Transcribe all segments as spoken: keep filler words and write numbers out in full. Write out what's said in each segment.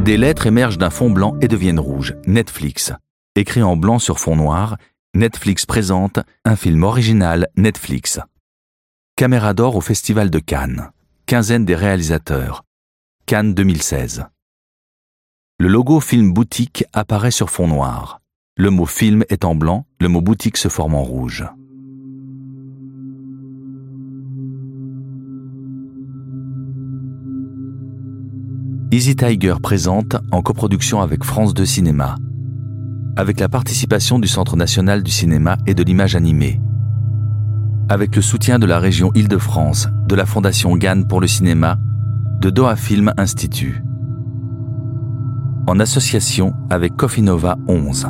Des lettres émergent d'un fond blanc et deviennent rouges. Netflix. Écrit en blanc sur fond noir, Netflix présente un film original Netflix. Caméra d'or au Festival de Cannes. Quinzaine des réalisateurs. Cannes deux mille seize. Le logo film boutique apparaît sur fond noir. Le mot film est en blanc, le mot boutique se forme en rouge. Easy Tiger présente en coproduction avec France deux Cinéma, avec la participation du Centre national du cinéma et de l'image animée, avec le soutien de la région Île-de-France, de la Fondation Gann pour le cinéma, de Doha Film Institute, en association avec Cofinova onze.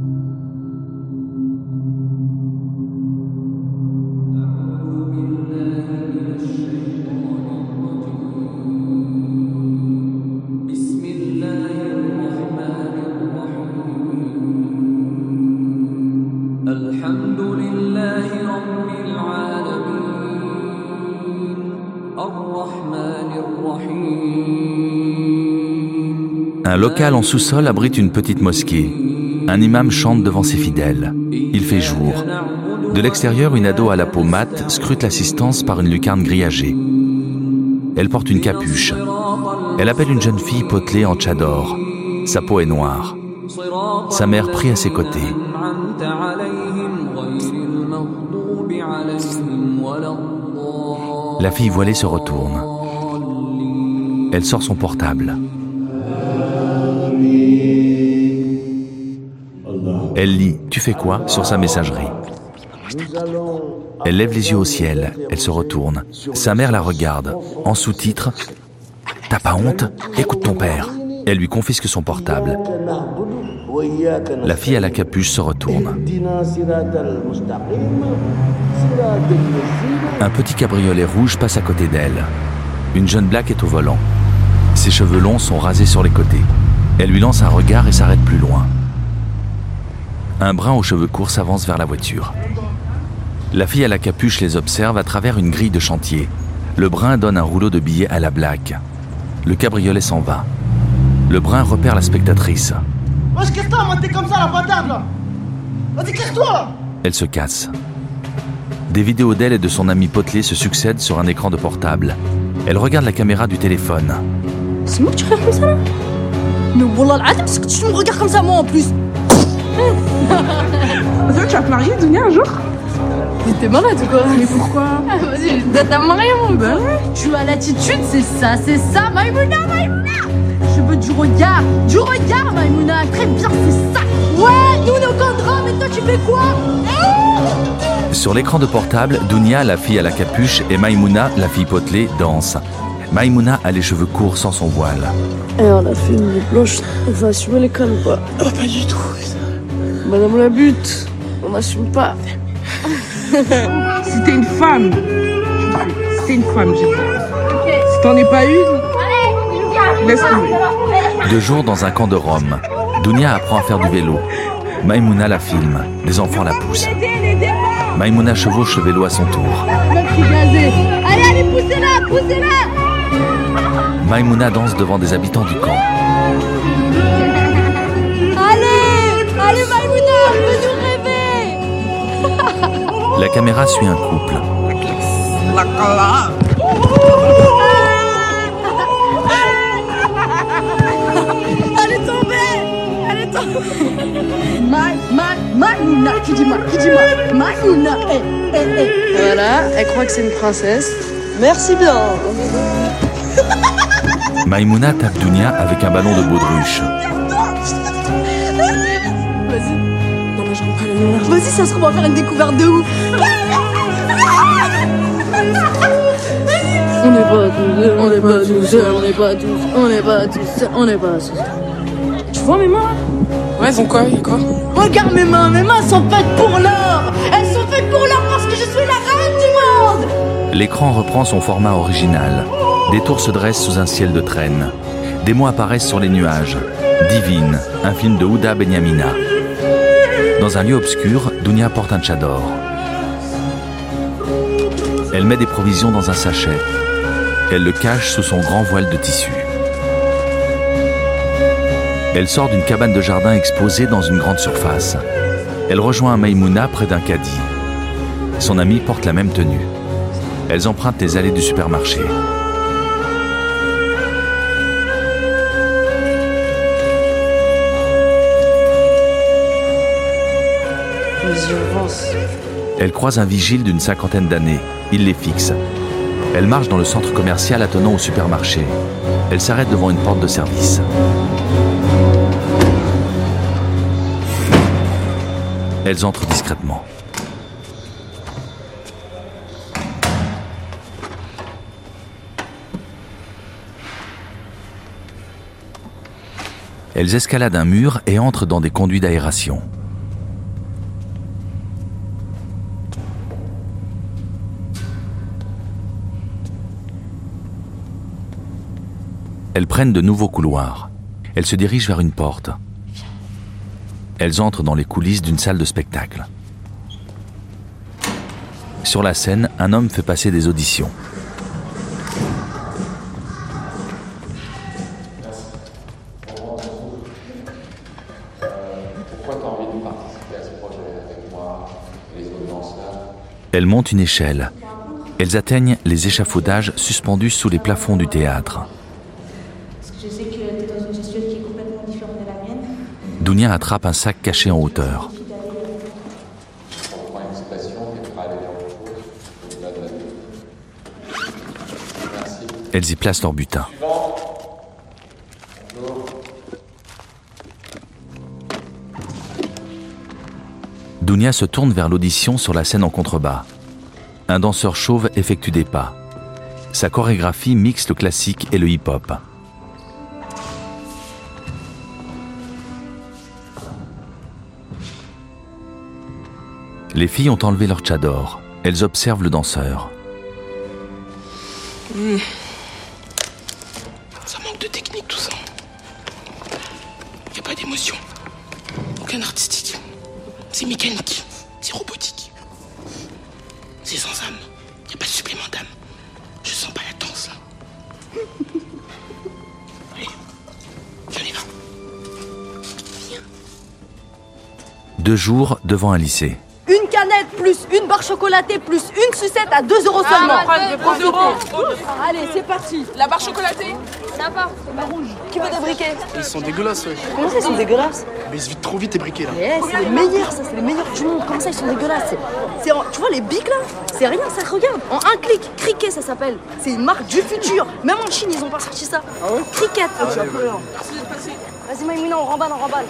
Un local en sous-sol abrite une petite mosquée. Un imam chante devant ses fidèles. Il fait jour. De l'extérieur, une ado à la peau mate scrute l'assistance par une lucarne grillagée. Elle porte une capuche. Elle appelle une jeune fille potelée en tchador. Sa peau est noire. Sa mère prie à ses côtés. La fille voilée se retourne. Elle sort son portable. Elle lit « Tu fais quoi ?» sur sa messagerie. Elle lève les yeux au ciel, elle se retourne. Sa mère la regarde. En sous-titre « T'as pas honte ? Écoute ton père !» Elle lui confisque son portable. La fille à la capuche se retourne. Un petit cabriolet rouge passe à côté d'elle. Une jeune black est au volant. Ses cheveux longs sont rasés sur les côtés. Elle lui lance un regard et s'arrête plus loin. Un brun aux cheveux courts s'avance vers la voiture. La fille à la capuche les observe à travers une grille de chantier. Le brun donne un rouleau de billets à la black. Le cabriolet s'en va. Le brun repère la spectatrice. Wesh, qu'est-ce que t'as, t'es comme ça, la patate, là? Vas-y, casse-toi, là! Elle se casse. Des vidéos d'elle et de son ami potelé se succèdent sur un écran de portable. Elle regarde la caméra du téléphone. C'est moi que tu regardes comme ça, là? Mais wallah l'adam, c'est que tu me regardes comme ça, moi, en plus! Ça, tu vas te marier, Dunia, un jour? Mais t'es malade ou quoi? Mais pourquoi? Ah, vas-y, je dois te marier, mon ben ouais. Tu as l'attitude, c'est ça, c'est ça, Maïmouna, Maïmouna! Je veux du regard, du regard, Maïmouna, très bien, c'est ça! Ouais, nous, nos contrats, mais toi, tu fais quoi? Sur l'écran de portable, Dunia, la fille à la capuche, et Maïmouna, la fille potelée, dansent. Maïmouna a les cheveux courts sans son voile. Et on a fait une nuit blanche, on va assumer les cannes ou pas? Oh, pas du tout. Madame la butte, on n'assume pas. Si t'es une femme, si t'es une femme, j'ai dit. Okay. Si t'en es pas une, laisse tomber. Deux jours dans un camp de Rome, Dunia apprend à faire du vélo. Maïmouna la filme, des enfants la poussent. Maïmouna chevauche le vélo à son tour. Allez, allez, poussez-la, poussez-la! Maïmouna danse devant des habitants du camp. Allez, allez Maïmouna, fais-nous rêver! La caméra suit un couple. Elle est tombée! Elle est tombée! Maï, Maï, Maïmouna, qui dit Maï, qui dit Maï, Maïmouna, eh, eh, eh. Voilà, elle croit que c'est une princesse. Merci bien. Maïmouna tape Dunia avec un ballon de baudruche. Vas-y. Non, mais j'aime pas le ménage. Vas-y, ça se trouve, on va faire une découverte de ouf. On n'est pas tous, on n'est pas tous, on n'est pas tous, on n'est pas tous, on n'est pas tous. Tu vois mes mains? Ouais, elles ont quoi? Y'a quoi? Regarde mes mains, mes mains sont faites pour l'or. Elles sont faites pour l'or parce que je suis la reine du monde. L'écran reprend son format original. Des tours se dressent sous un ciel de traîne. Des mots apparaissent sur les nuages. Divine, un film de Houda Benyamina. Dans un lieu obscur, Dunia porte un tchador. Elle met des provisions dans un sachet. Elle le cache sous son grand voile de tissu. Elle sort d'une cabane de jardin exposée dans une grande surface. Elle rejoint Maïmouna près d'un caddie. Son amie porte la même tenue. Elles empruntent les allées du supermarché. Vas-y, avance. Elle croise un vigile d'une cinquantaine d'années. Il les fixe. Elle marche dans le centre commercial attenant au supermarché. Elle s'arrête devant une porte de service. Elles entrent discrètement. Elles escaladent un mur et entrent dans des conduits d'aération. Elles prennent de nouveaux couloirs. Elles se dirigent vers une porte. Elles entrent dans les coulisses d'une salle de spectacle. Sur la scène, un homme fait passer des auditions. Elles montent une échelle. Elles atteignent les échafaudages suspendus sous les plafonds du théâtre. Je sais que tu es dans une gestuelle qui est complètement différente de la mienne. Dounia attrape un sac caché en hauteur. Elles y placent leur butin. Dounia se tourne vers l'audition sur la scène en contrebas. Un danseur chauve effectue des pas. Sa chorégraphie mixe le classique et le hip-hop. Les filles ont enlevé leur tchador. Elles observent le danseur. Mmh. Ça manque de technique tout ça. Y a pas d'émotion. Aucun artistique. C'est mécanique. C'est robotique. C'est sans âme. Y a pas de supplément d'âme. Je sens pas la danse là. Allez. Viens les va. Viens. Deux jours devant un lycée. Une canette plus une barre chocolatée plus une sucette à deux euros seulement. Ah, deux euros. Allez, c'est parti. La barre chocolatée. Sympa, c'est ma rouge. Qui veut des briquets? Ils sont dégueulasses, ouais. Comment ça, ils sont dégueulasses? Mais ils se vident trop vite, tes briquets, là. Eh, c'est les meilleurs, ça, c'est les meilleurs du monde. Comment ça, ils sont dégueulasses? C'est, c'est en- tu vois, les bics, là, c'est rien, ça, regarde. En un clic, Cricket, ça s'appelle. C'est une marque du futur. Même en Chine, ils ont pas sorti ça. Ah ouais? Cricket. Ah, j'ai un peu peur. Vas-y, Maïmouna, on remballe, on remballe.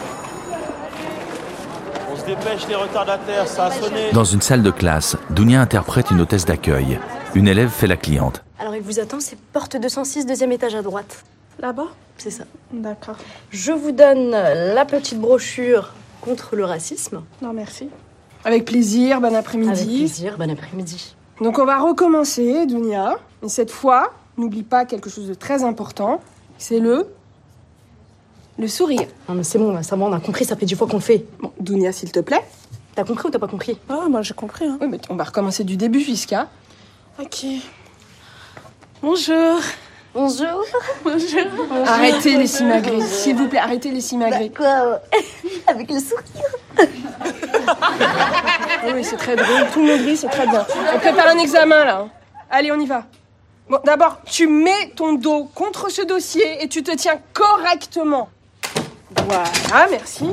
On se dépêche, les retardataires, ça a sonné. Dans une salle de classe, Dounia interprète une hôtesse d'accueil. Une élève fait la cliente. Alors, il vous attend, c'est porte deux cent six, deuxième étage à droite. Là-bas. C'est ça. D'accord. Je vous donne la petite brochure contre le racisme. Non, merci. Avec plaisir, bon après-midi. Avec plaisir, bon après-midi. Donc on va recommencer, Dounia. Et cette fois, n'oublie pas quelque chose de très important. C'est le... le sourire. Non mais c'est bon, là, ça va, on a compris, ça fait dix fois qu'on le fait. Bon, Dounia, s'il te plaît. T'as compris ou t'as pas compris? Ah, moi j'ai compris. Hein. Oui, mais on va recommencer du début, Fiska. Ok. Bonjour. Bonjour. Bonjour. Arrêtez les simagrées, s'il vous plaît, arrêtez les simagrées. Quoi? Avec le sourire. Oui, oui, c'est très drôle. Tout le monde rit, c'est très bien. On prépare un examen, là. Allez, on y va. Bon, d'abord, tu mets ton dos contre ce dossier et tu te tiens correctement. Voilà, merci.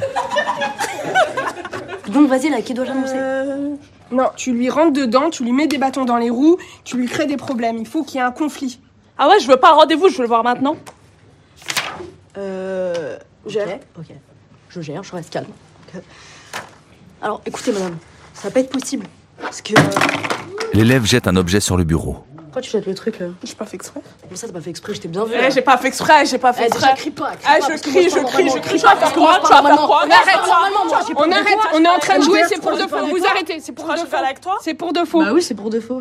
Donc vas-y, là, qui doit l'annoncer? Euh... Non, tu lui rentres dedans, tu lui mets des bâtons dans les roues, tu lui crées des problèmes. Il faut qu'il y ait un conflit. Ah ouais, je veux pas un rendez-vous, je veux le voir maintenant. Euh... Gère. Ok, ok. Je gère, je reste calme. Ok. Alors, écoutez, madame, ça va pas être possible. Parce que... L'élève jette un objet sur le bureau. Pourquoi tu jettes le truc, là? J'ai pas fait exprès. Comme ça, t'as pas fait exprès, je t'ai bien vu. Eh, là. j'ai pas fait exprès, j'ai pas fait Eh, exprès. déjà, crie pas, crie Ah, pas, je parce que crie, moi, je parle crie, je normalement. crie. Tu vas faire Parce que quoi moi, Tu je vas parle faire quoi On normalement. arrête. Normalement, moi, j'ai pas On de arrête, devoir, on est en train de je jouer, vais c'est pour faire de faux. avec Vous toi. arrêtez, c'est pour Pourquoi de je faux. vais avec toi? C'est pour de faux. Bah oui, c'est pour de faux.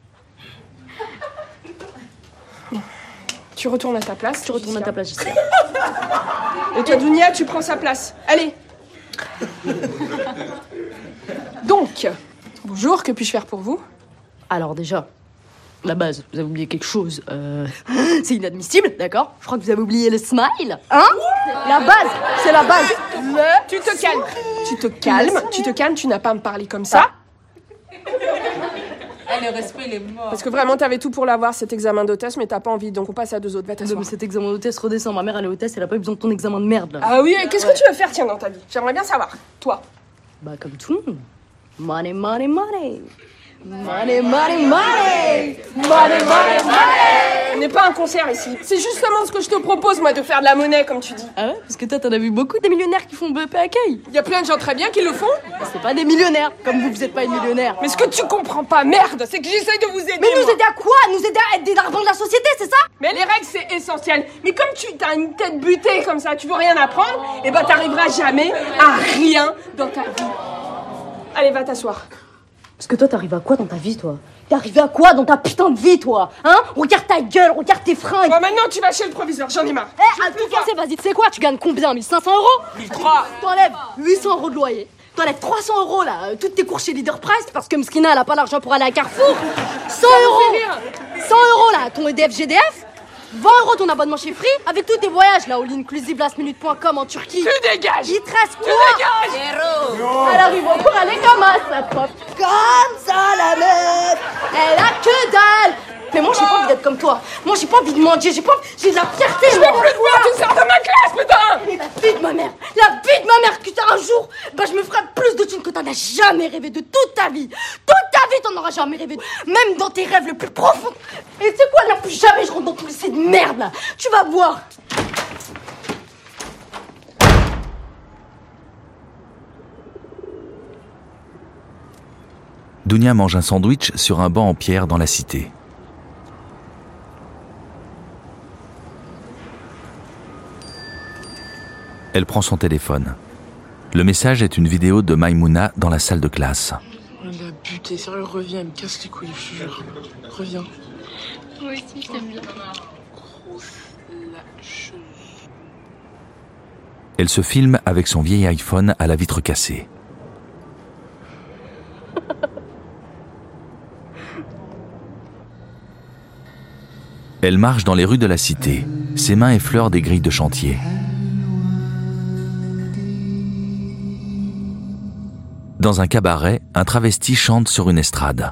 Tu retournes à ta place. Tu retournes à ta place, j'espère. Et toi, Dounia, tu prends sa place. Allez. Donc, bonjour, que puis-je faire pour vous? Alors déjà, la base, vous avez oublié quelque chose. Euh, c'est inadmissible, d'accord? Je crois que vous avez oublié le smile, hein? La base, c'est la base. Le Tu te calmes. Tu te calmes, tu te calmes, tu n'as pas à me parler comme ça. Eh, le respect, il est mort. Parce que vraiment, t'avais tout pour l'avoir, cet examen d'hôtesse, mais t'as pas envie, donc on passe à deux autres. Va Non, t'asseoir. mais cet examen d'hôtesse redescend. Ma mère, elle est hôtesse, elle a pas eu besoin de ton examen de merde, là. Ah oui, et qu'est-ce que tu veux faire, tiens, dans ta vie? J'aimerais bien savoir. Toi. Bah, comme tout le monde. Money, money, money. Money, money, money. Money, money, money. On n'est pas un concert ici. C'est justement ce que je te propose, moi, de faire de la monnaie, comme tu dis. Ah ouais? Parce que toi, t'en as vu beaucoup des millionnaires qui font B E P accueil. Il y a plein de gens très bien qui le font. C'est pas des millionnaires, comme vous, vous êtes pas une millionnaire. Mais ce que tu comprends pas, merde, c'est que j'essaye de vous aider. Mais nous moi. aider à quoi? Nous aider à être des dardons de la société, c'est ça? Mais les règles, c'est essentiel. Mais comme tu as une tête butée comme ça, tu veux rien apprendre, et ben t'arriveras jamais à rien dans ta vie. Allez, va t'asseoir. Parce que toi, t'arrives à quoi dans ta vie, toi? T'es arrivé à quoi dans ta putain de vie, toi? Hein? Regarde ta gueule, regarde tes fringues. Bon, maintenant, tu vas chez le proviseur, j'en ai marre. Eh, à tout casser, vas-y, tu sais quoi? Tu gagnes combien? mille cinq cents euros? mille trois. T'enlèves huit cents euros de loyer. T'enlèves trois cents euros, là, euh, toutes tes cours chez Leader Price, parce que Mskina, elle a pas l'argent pour aller à Carrefour. cent euros. cent euros, là, ton E D F G D F. vingt euros ton abonnement chez Free, avec tous tes voyages, là, all inclusive last minute point com en Turquie. Tu dégages. Il te reste quoi? Tu dégages. Elle arrive au cours, elle est comme ça, sa prof. Comme ça, la meuf. Elle a que dalle. Mais moi, j'ai pas envie d'être comme toi. Moi, j'ai pas envie de mendier, j'ai pas envie... J'ai de la fierté, Je moi. veux plus te voir, tu sors de ma classe, putain. Et la vie de ma mère, la vie de ma mère, que t'as un jour, bah je me ferai plus de thunes que t'en as jamais rêvé de toute ta vie. Toute ta vie, t'en auras jamais rêvé, même dans tes rêves les plus profonds. Et tu sais quoi, là, plus jamais je rentre dans tous ces de merde, là. Tu vas voir. Dounia mange un sandwich sur un banc en pierre dans la cité. Elle prend son téléphone. Le message est une vidéo de Maïmouna dans la salle de classe. Il a buté, sérieux, reviens, il me casse les couilles, je te jure. Reviens. Moi aussi, je t'aime bien. Grosse lâcheuse. Elle se filme avec son vieil iPhone à la vitre cassée. Elle marche dans les rues de la cité. Ses mains effleurent des grilles de chantier. Dans un cabaret, un travesti chante sur une estrade.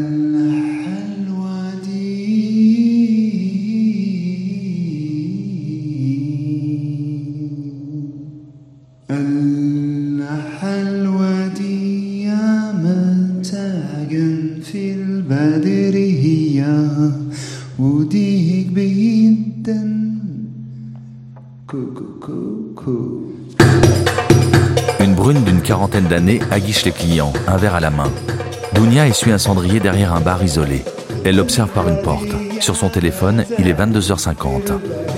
Une brune d'une quarantaine d'années aguiche les clients, un verre à la main. Dounia essuie un cendrier derrière un bar isolé. Elle l'observe par une porte. Sur son téléphone, il est vingt-deux heures cinquante.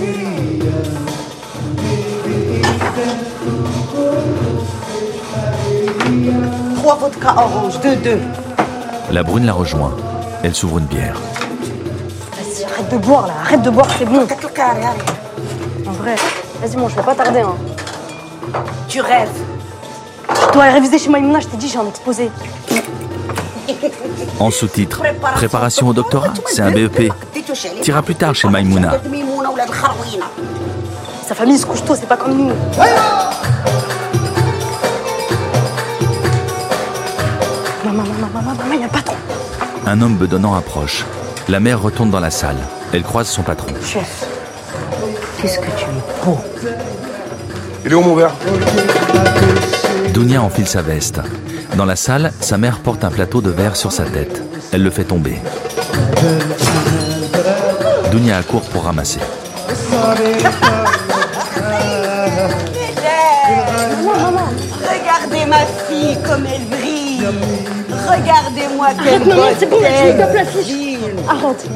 Trois vodka orange, deux, deux. La brune la rejoint. Elle s'ouvre une bière. Vas-y, arrête de boire, là. Arrête de boire, c'est bon. En vrai, vas-y, moi, je vais pas tarder, hein. Tu rêves. Je dois aller réviser chez Maïmouna, je t'ai dit, j'ai un exposé. En sous-titre, préparation au doctorat, c'est un B E P. T'iras plus tard chez Maïmouna. Sa famille se couche tôt, c'est pas comme nous. Maman, maman, maman, maman, y'a un patron. Un homme bedonnant approche. La mère retourne dans la salle. Elle croise son patron. Chef, qu'est-ce que tu es beau. Il est où mon verre? Dounia enfile sa veste. Dans la salle, sa mère porte un plateau de verre sur sa tête. Elle le fait tomber. Dounia accourt pour ramasser. Regardez ma fille comme elle brille. Regardez-moi quelle Arrête, maman, bonne c'est bon, là, tu tête. me tapes la fiche. Arrête.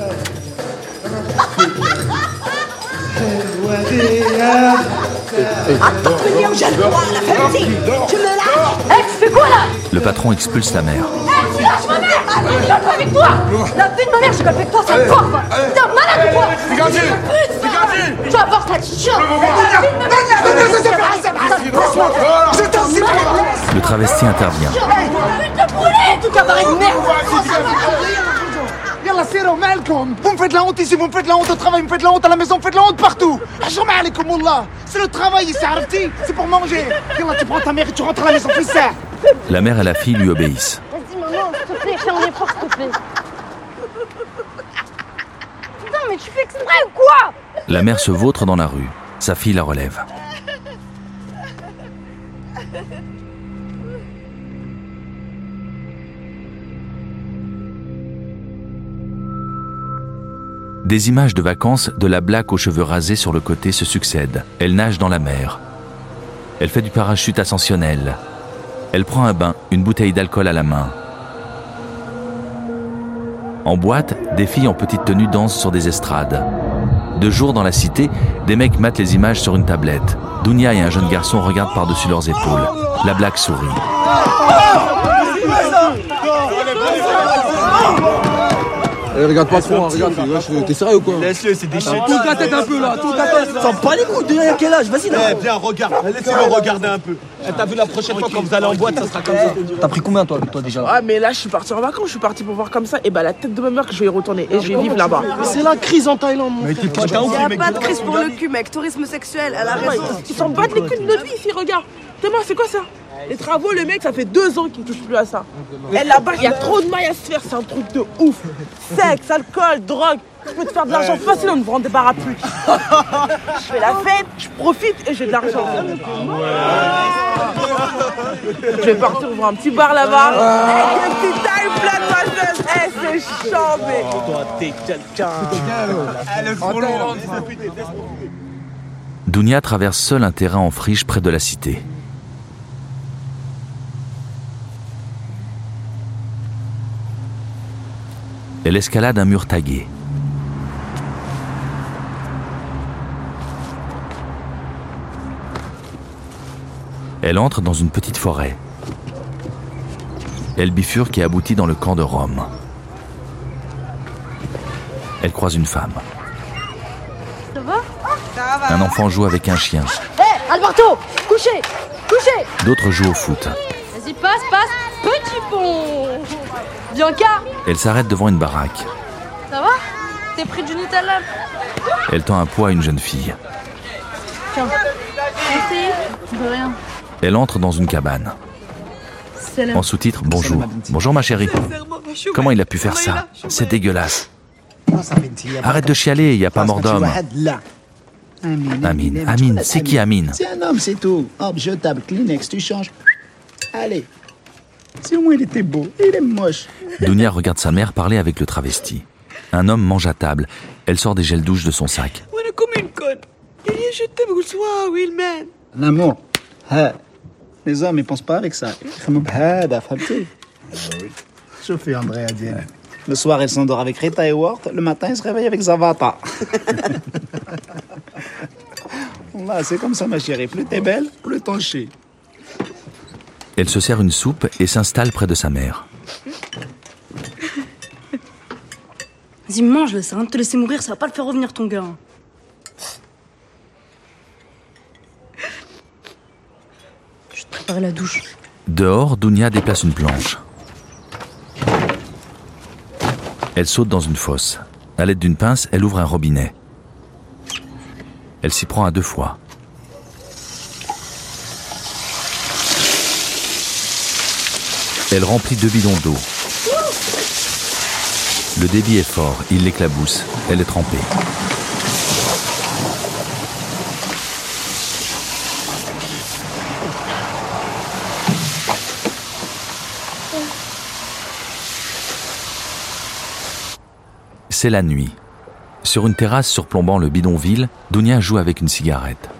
Venez, je le vois, la famille. Tu me lâches. Hé, tu fais quoi, là? Le patron expulse la mère. Hé, tu lâches ma mère. Je rigole pas avec toi. La vie de ma mère, je rigole pas avec toi, c'est fort, quoi. T'es un malade ou quoi? Dégagez. Tu vas voir ta petite chienne. La vie de ma mère. Le travesti intervient. Je vais te brûler, tout cabaret de merde. Siro, Malcolm. Vous me faites la honte ici, vous me faites la honte au travail, vous me faites la honte à la maison, vous me faites la honte partout. Hajjama alaikum Allah. C'est le travail ici, arrêtez. C'est pour manger. Yallah, tu prends ta mère et tu rentres à la maison, fais ça. La mère et la fille lui obéissent. Vas-y, maman, s'il te plaît, fais un effort, s'il te plaît. Putain, mais tu fais exprès ou quoi? La mère se vautre dans la rue. Sa fille la relève. Des images de vacances de la Black aux cheveux rasés sur le côté se succèdent. Elle nage dans la mer. Elle fait du parachute ascensionnel. Elle prend un bain, une bouteille d'alcool à la main. En boîte, des filles en petite tenue dansent sur des estrades. De jour dans la cité, des mecs matent les images sur une tablette. Dounia et un jeune garçon regardent par-dessus leurs épaules. La Black sourit. Eh, regarde pas trop, hein, regarde, wesh, t'es sérieux ou quoi? Laisse-le, c'est des chiens. Toute la tête un peu là, toute la tête. T'en pas les couilles, de quel âge? Vas-y, là. Viens, regarde. Laissez-le regarder un peu. T'as vu la prochaine fois quand vous allez en boîte, ça sera comme ça. T'as pris combien toi avec toi déjà? Ah mais là je suis parti en vacances, je suis parti pour voir comme ça, et bah la tête de ma mère que je vais y retourner et je vais vivre là-bas. C'est la crise en Thaïlande, mon frère. Il n'y a pas de crise pour le cul, mec. Tourisme sexuel, elle a raison. Ils s'en battent les couilles de notre vie ici, regarde. T'es moi, c'est quoi ça? Les travaux, le mec, ça fait deux ans qu'il touche plus à ça. Et là-bas, il y a trop de mailles à se faire, c'est un truc de ouf. Sexe, alcool, drogue. Je peux te faire de l'argent facile en me vendant des parapluies. Je fais la fête, je profite et j'ai de l'argent. Je vais partir ouvrir un petit bar là-bas. Avec une petite taille pleine de macheuse. Eh, c'est chambé. Toi, t'es quelqu'un. Elle est trop lourde. Dounia traverse seule un terrain en friche près de la cité. Elle escalade un mur tagué. Elle entre dans une petite forêt. Elle bifurque et aboutit dans le camp de Rome. Elle croise une femme. Ça va? Un enfant joue avec un chien. Hé, hey, Alberto, couchez, couchez. D'autres jouent au foot. Vas-y, passe, passe, petit pont. Bianca. Elle s'arrête devant une baraque. Ça va? T'es pris du Nutella? Elle tend un pot à une jeune fille. Tiens. Merci. De rien. Elle entre dans une cabane. Salam. En sous-titre, bonjour. Bonjour ma chérie. Comment il a pu faire ça? C'est dégueulasse. Arrête de chialer, il n'y a pas mort d'homme. Amine, Amine, c'est qui Amine? C'est un homme, c'est tout. Hop, jetable, Kleenex, tu changes. Allez. Si au moins il était beau, il est moche. Dounia regarde sa mère parler avec le travesti. Un homme mange à table. Elle sort des gels douche de son sac. On est comme une conne. Je t'aime, Goulsois, Willman. L'amour. Les hommes, ils pensent pas avec ça. Je fais André Adienne. Le soir, elle s'endort avec Rita et Ward. Le matin, elle se réveille avec Zavata. Là, c'est comme ça, ma chérie. Plus t'es belle, plus ton chie. Elle se sert une soupe et s'installe près de sa mère. Vas-y, mange-le, ça va te laisser mourir, ça va pas le faire revenir ton gars. Je vais te préparer la douche. Dehors, Dounia déplace une planche. Elle saute dans une fosse. À l'aide d'une pince, elle ouvre un robinet. Elle s'y prend à deux fois. Elle remplit deux bidons d'eau. Le débit est fort, il l'éclabousse. Elle est trempée. C'est la nuit. Sur une terrasse surplombant le bidonville, Dounia joue avec une cigarette.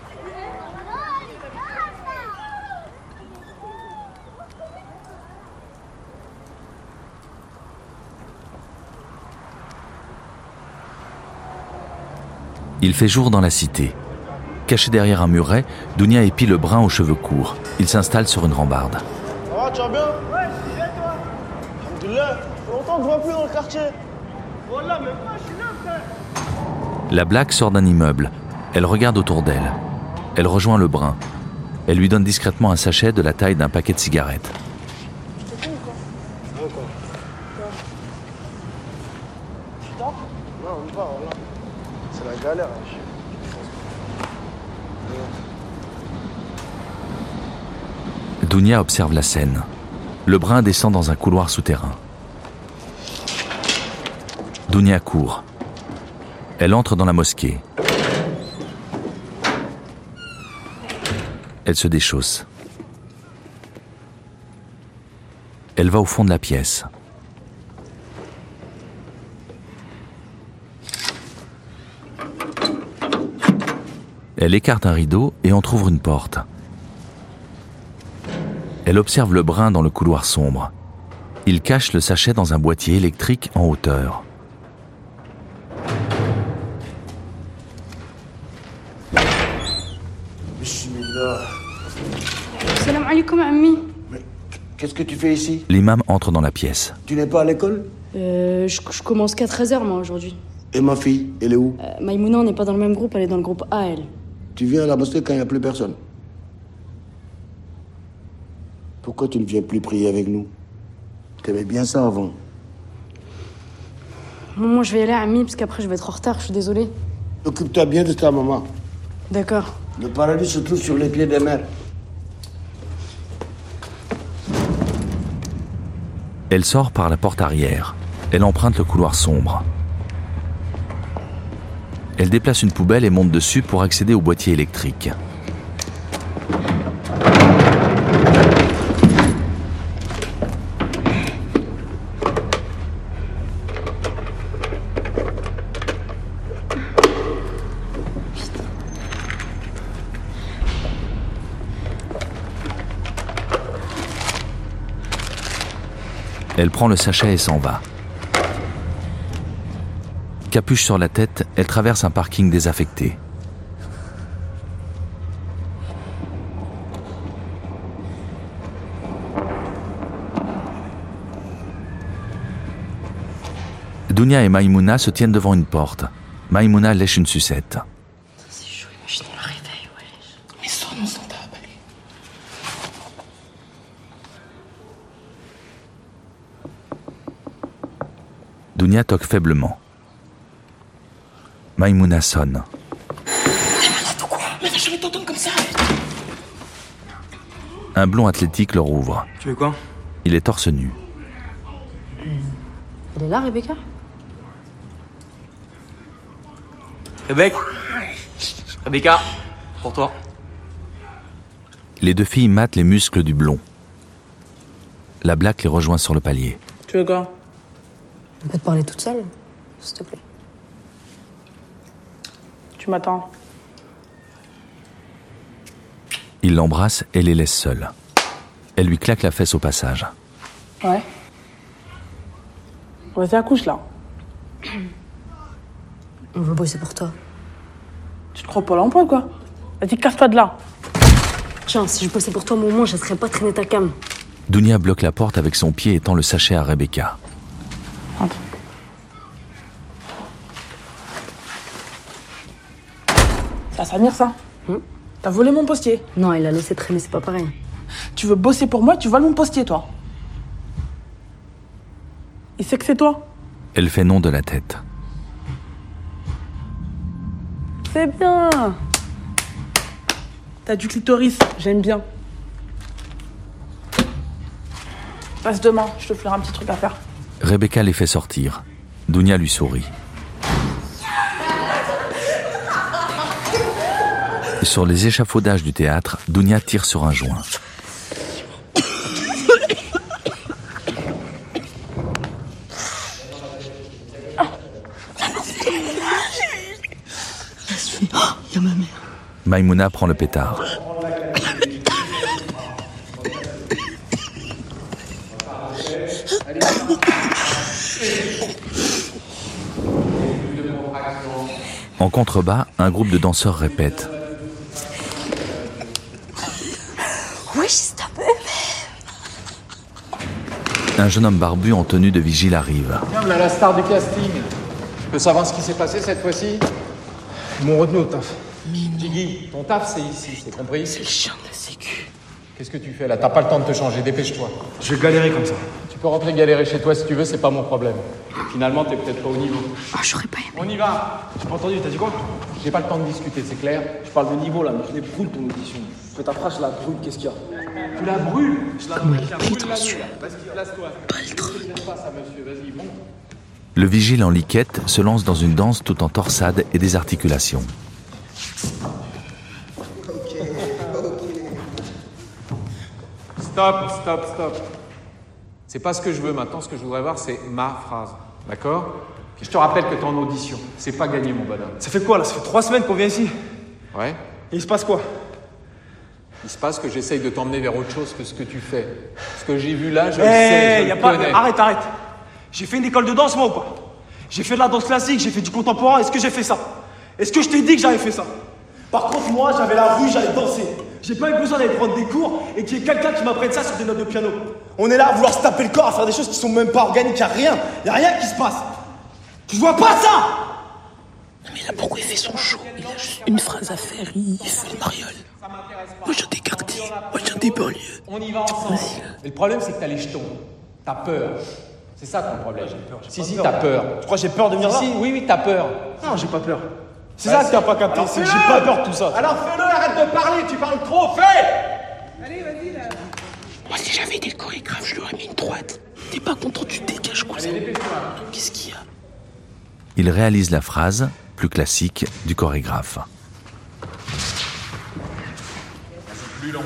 Il fait jour dans la cité. Caché derrière un muret, Dounia épie le brun aux cheveux courts. Il s'installe sur une rambarde. Ça va, tu vas bien? Ouais, tu bien toi? Alhamdoulilah, ça fait longtemps que je vois plus dans le quartier. Voilà, mais moi je suis là, frère. La Black sort d'un immeuble. Elle regarde autour d'elle. Elle rejoint le brun. Elle lui donne discrètement un sachet de la taille d'un paquet de cigarettes. Dounia observe la scène. Le brun descend dans un couloir souterrain. Dounia court. Elle entre dans la mosquée. Elle se déchausse. Elle va au fond de la pièce. Elle écarte un rideau et entr'ouvre une porte. Elle observe le brun dans le couloir sombre. Il cache le sachet dans un boîtier électrique en hauteur. Bismillah. Salam alaikum, Ammi. Mais qu'est-ce que tu fais ici? L'imam entre dans la pièce. Tu n'es pas à l'école? Euh, je, je commence qu'à treize heures, moi, aujourd'hui. Et ma fille, elle est où? Euh, Maïmouna, on n'est pas dans le même groupe, elle est dans le groupe A, elle. Tu viens à la mosquée quand il n'y a plus personne. Pourquoi tu ne viens plus prier avec nous? T'aimais bien ça avant. Bon, moi, je vais y aller à Ammi, parce qu'après, je vais être en retard, je suis désolée. Occupe-toi bien de ta maman. D'accord. Le paradis se trouve sur les pieds des mers. Elle sort par la porte arrière. Elle emprunte le couloir sombre. Elle déplace une poubelle et monte dessus pour accéder au boîtier électrique. Elle prend le sachet et s'en va. Capuche sur la tête, elle traverse un parking désaffecté. Dounia et Maïmouna se tiennent devant une porte. Maïmouna lèche une sucette. C'est chaud, imaginez le réveil, ouais. Mais sors-nous sans tape, allez. Dounia toque faiblement. Maïmouna sonne. T'es malade ou quoi? Mais va jamais t'entendre comme ça. Un blond athlétique leur ouvre. Tu veux quoi? Il est torse nu. Elle est là, Rebecca? Rebecca Rebecca, pour toi. Les deux filles matent les muscles du blond. La black les rejoint sur le palier. Tu veux quoi? On peut te parler toute seule, s'il te plaît. Tu m'attends. Il l'embrasse et les laisse seuls. Elle lui claque la fesse au passage. Ouais. Vas-y, accouche là. On veut bosser pour toi. Tu te crois pas l'emploi quoi? Vas-y, casse-toi de là. Tiens, si je bossais pour toi, mon moment, je serais pas traîner ta cam. Dounia bloque la porte avec son pied et tend le sachet à Rebecca. Entre. Ça, Samir, ça hmm T'as volé mon postier. Non, il l'a laissé traîner, c'est pas pareil. Tu veux bosser pour moi, tu voles mon postier, toi. Il sait que c'est toi. Elle fait non de la tête. C'est bien. T'as du clitoris, j'aime bien. Passe demain, je te ferai un petit truc à faire. Rebecca les fait sortir. Dounia lui sourit. Sur les échafaudages du théâtre, Dounia tire sur un joint. Oh, y a ma mère. Maïmouna prend le pétard. En contrebas, un groupe de danseurs répète. Oui, stop. Un jeune homme barbu en tenue de vigile arrive. Viens, voilà la star du casting. Je peux savoir ce qui s'est passé cette fois-ci? Ils m'ont retenu au taf. Jiggy, ton taf c'est ici, c'est compris? C'est le chien de la sécu. Qu'est-ce que tu fais là? T'as pas le temps de te changer, dépêche-toi. Je vais galérer comme ça. Tu peux rentrer galérer chez toi si tu veux, c'est pas mon problème. Finalement, t'es peut-être pas au niveau. Oh, j'aurais pas aimé. On y va. J'ai pas entendu, t'as dit quoi? J'ai pas le temps de discuter, c'est clair? Je parle de niveau là, mais je l'ai brûle ton audition. Fais ta phrase là, brûle, qu'est-ce qu'il y a? Tu la brûles. Comment il plie dans ce Vas-y, place-toi. Pas ça, monsieur. Vas-y, monte. Le vigile en liquette se lance dans une danse tout en torsade et désarticulation. Stop, stop, stop. C'est pas ce que je veux maintenant. Ce que je voudrais voir, c'est ma phrase. D'accord? Puis je te rappelle que t'es en audition. C'est pas gagné, mon bonhomme. Ça fait quoi là? Ça fait trois semaines qu'on vient ici. Ouais. Et il se passe quoi? Il se passe que j'essaye de t'emmener vers autre chose que ce que tu fais. Ce que j'ai vu là, je hey, le sais, je y a le pas... connais. Arrête, arrête. J'ai fait une école de danse, moi, ou pas? J'ai fait de la danse classique, j'ai fait du contemporain. Est-ce que j'ai fait ça? Est-ce que je t'ai dit que j'avais fait ça? Par contre, moi, j'avais la rue, j'allais danser. J'ai pas eu besoin d'aller prendre des cours et qu'il y ait quelqu'un qui m'apprenne ça sur des notes de piano. On est là à vouloir se taper le corps, à faire des choses qui sont même pas organiques, y a rien. Y a rien qui se passe. Tu vois pas ça? Non mais là, pourquoi il fait son show? Il a juste une phrase à faire, il fait le mariole. Moi, j'ai des quartiers, moi, j'ai des banlieues. On y va ensemble. Mais le problème, c'est que t'as les jetons. T'as peur. C'est ça ton problème. J'ai peur. Si, si, t'as peur. Tu crois que j'ai peur de venir là? Si, oui, oui, t'as peur. Non, j'ai pas peur. C'est Bah, ça que t'as pas capté, c'est que j'ai pas peur de tout ça. Alors fais-le, arrête de parler, tu parles trop, fais! Allez, vas-y, là. Moi, si j'avais été le chorégraphe, je lui aurais mis une droite. T'es pas content, tu te dégages, cousin. Qu'est-ce qu'il y a? Il réalise la phrase, plus classique, du chorégraphe. C'est plus long.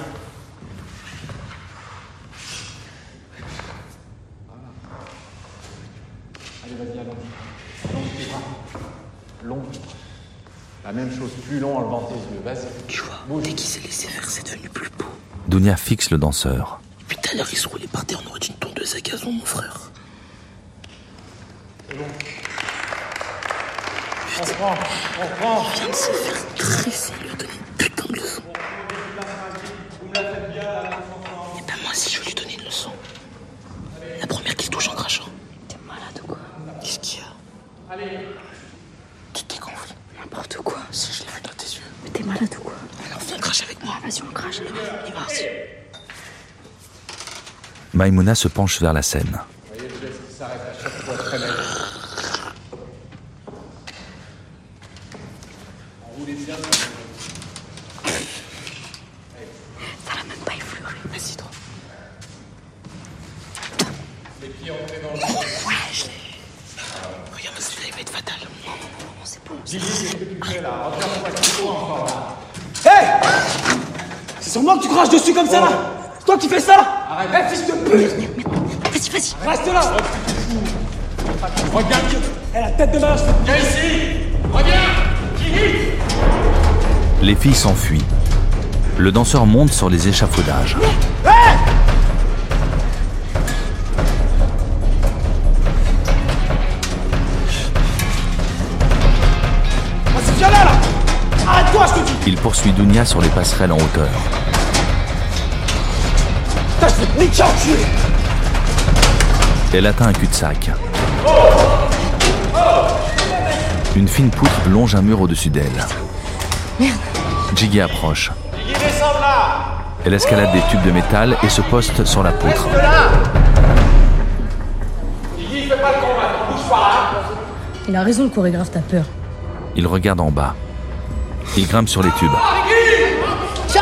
Allez, vas-y, allons-y. Allonge tes bras. Long. La même chose, plus long en levant tes yeux. Vas-y. Tu vois, dès qu'il s'est laissé faire, c'est devenu plus beau. Dunia fixe le danseur. Puis tout à l'heure, il se roulait par terre, on aurait une tondeuse à gazon, mon frère. C'est bon. On prend, on prend. Il vient de se faire tresser, il lui a donné une putain de leçon. Et ben moi, si je veux lui donner une leçon, la première qu'il touche en crachant. T'es malade ou quoi? Qu'est-ce qu'il y a? Allez. Tu t'es gonflé. N'importe quoi. Si je l'ai vu dans tes yeux. Mais t'es malade ou quoi? Alors viens, crache avec moi. Vas-y, on crache. On y va, vas-y. Maïmouna se penche vers la scène. Vous voyez le geste qui s'arrête à chaque fois très net. Enroulez bien. Ça l'a même pas effleuré. Vas-y, toi. Les pieds entrés dans le dos. Ouais, je l'ai. Regarde, celui-là, il va être fatal. Non, non, non, c'est bon. Gigi, qu'est-ce que tu fais là? Regarde-moi ce qu'il faut encore là. Hé hey, c'est sur moi que tu craches dessus comme ça là? C'est toi qui fais ça? Arrête. Hé, hey, fils de pute! Vas-y, vas-y. Reste là! Regarde. Hé, la tête de ma... Viens ici! Regarde! Gigi! Les filles s'enfuient. Le danseur monte sur les échafaudages. Hé hey, vas-y, viens là, là! Arrête-toi, je te dis! Il poursuit Dunia sur les passerelles en hauteur. Putain, je vais te niquer, enculé! Elle atteint un cul-de-sac. Une fine poutre longe un mur au-dessus d'elle. Merde. Jiggy approche. Gigi, descends là! Elle escalade des tubes de métal et se poste sur la poutre. Reste là! Gigi, fais pas le con maintenant, bouge pas là! Il a raison, le chorégraphe, t'as peur. Il regarde en bas. Il grimpe sur les tubes. Tiens!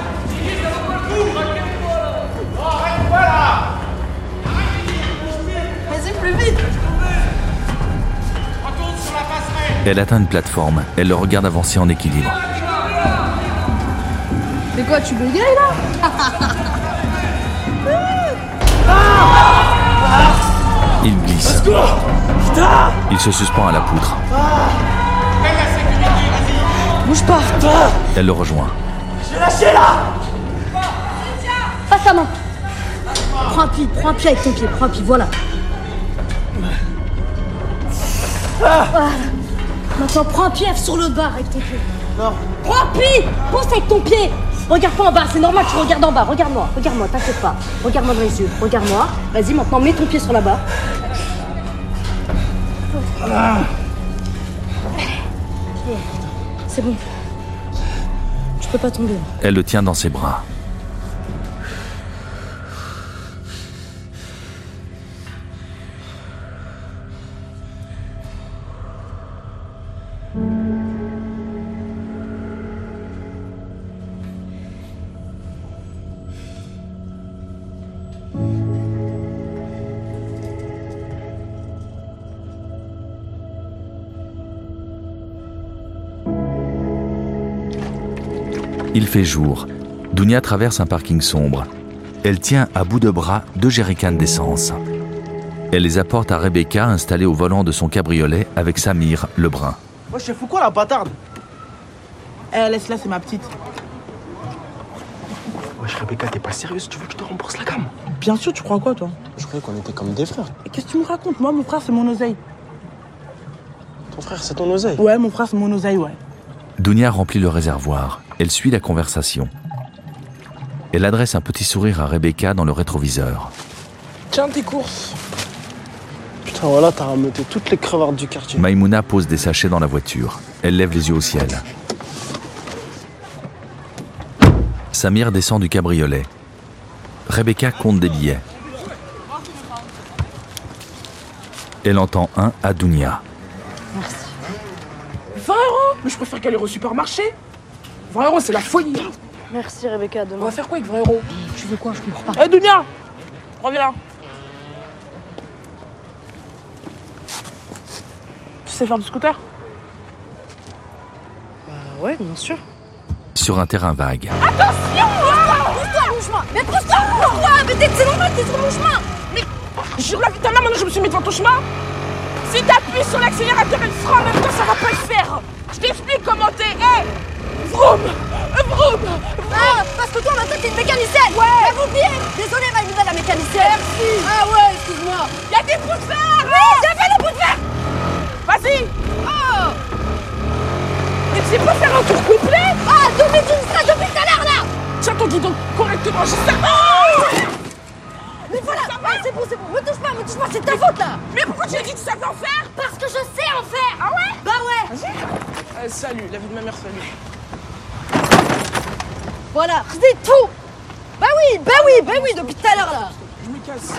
Vas-y, plus vite! Elle atteint une plateforme. Elle le regarde avancer en équilibre. Mais quoi, tu bégayes là? Il glisse. Il se suspend à la poutre. Bouge pas! Elle le rejoint. Je vais lâcher là! Passe ta main! Prends un pied, prends un pied avec ton pied, prends un pied, voilà. Voilà. Maintenant, prends un pied sur le bas avec ton pied. Non. Prends un pied! Pousse avec ton pied! Regarde pas en bas, c'est normal, tu regardes en bas. Regarde-moi, regarde-moi, t'inquiète pas. Regarde-moi dans les yeux, regarde-moi. Vas-y, maintenant, mets ton pied sur la barre. Ah. C'est bon. Tu peux pas tomber. Elle le tient dans ses bras. Il fait jour. Dounia traverse un parking sombre. Elle tient à bout de bras deux jerrycans d'essence. Elle les apporte à Rebecca, installée au volant de son cabriolet avec Samir, le brun. Moi, je fous quoi, la bâtarde? Eh, laisse-la, c'est ma petite. Wesh, Rebecca, t'es pas sérieuse? Tu veux que je te rembourse la gamme? Bien sûr, tu crois quoi, toi? Je croyais qu'on était comme des frères. Et qu'est-ce que tu me racontes? Moi, mon frère, c'est mon oseille. Ton frère, c'est ton oseille? Ouais, mon frère, c'est mon oseille, ouais. Dounia remplit le réservoir. Elle suit la conversation. Elle adresse un petit sourire à Rebecca dans le rétroviseur. Tiens, tes courses. Putain, voilà, t'as rameuté toutes les crevardes du quartier. Maïmouna pose des sachets dans la voiture. Elle lève les yeux au ciel. Samir descend du cabriolet. Rebecca compte des billets. Elle entend un à Dounia. Merci. vingt euros? Mais je préfère qu'aller au supermarché. vingt euros, c'est la folie. Merci Rebecca, demain. On va faire quoi avec vingt euros? Tu veux quoi? Je comprends pas. Eh, Dounia! Reviens là. Tu sais faire du scooter? Bah ouais, bien sûr. Sur un terrain vague. Attention! Pousse-toi, mon chemin! Mais pousse-toi! Pousse-toi! Mais t'es- c'est normal, t'es sur mon chemin! Mais Jure la vie de ta mère, maintenant je me suis mis devant ton chemin. Si t'appuies sur l'accélérateur, il sera en même temps, ça va pas le faire. Je t'explique comment t'es. Hé! Vroom! Vroom! Ah, parce que toi, en même temps, t'es une mécanicienne! Ouais! J'avais oublié! Désolée, Maïmouna, la mécanicienne! Merci! Ah ouais, excuse-moi! Y'a des bouts de fer! Oui, j'ai fait le bout de fer! Vas-y! Oh! Mais tu sais pas faire un tour complet? Ah, Domi, tu me stresses depuis tout à l'heure, là! Tiens ton guidon correctement, je sais. Oh! Mais voilà! Ouais, c'est bon, c'est bon! Me touche pas, me touche pas, c'est ta faute, là! Mais pourquoi tu as dit que tu savais en faire? Parce que je sais en faire! Ah ouais? Bah ouais! Euh, salut, la vie de ma mère, salut. Voilà, c'est tout! Bah oui, bah oui, bah oui, depuis tout à l'heure, là! Je me casse.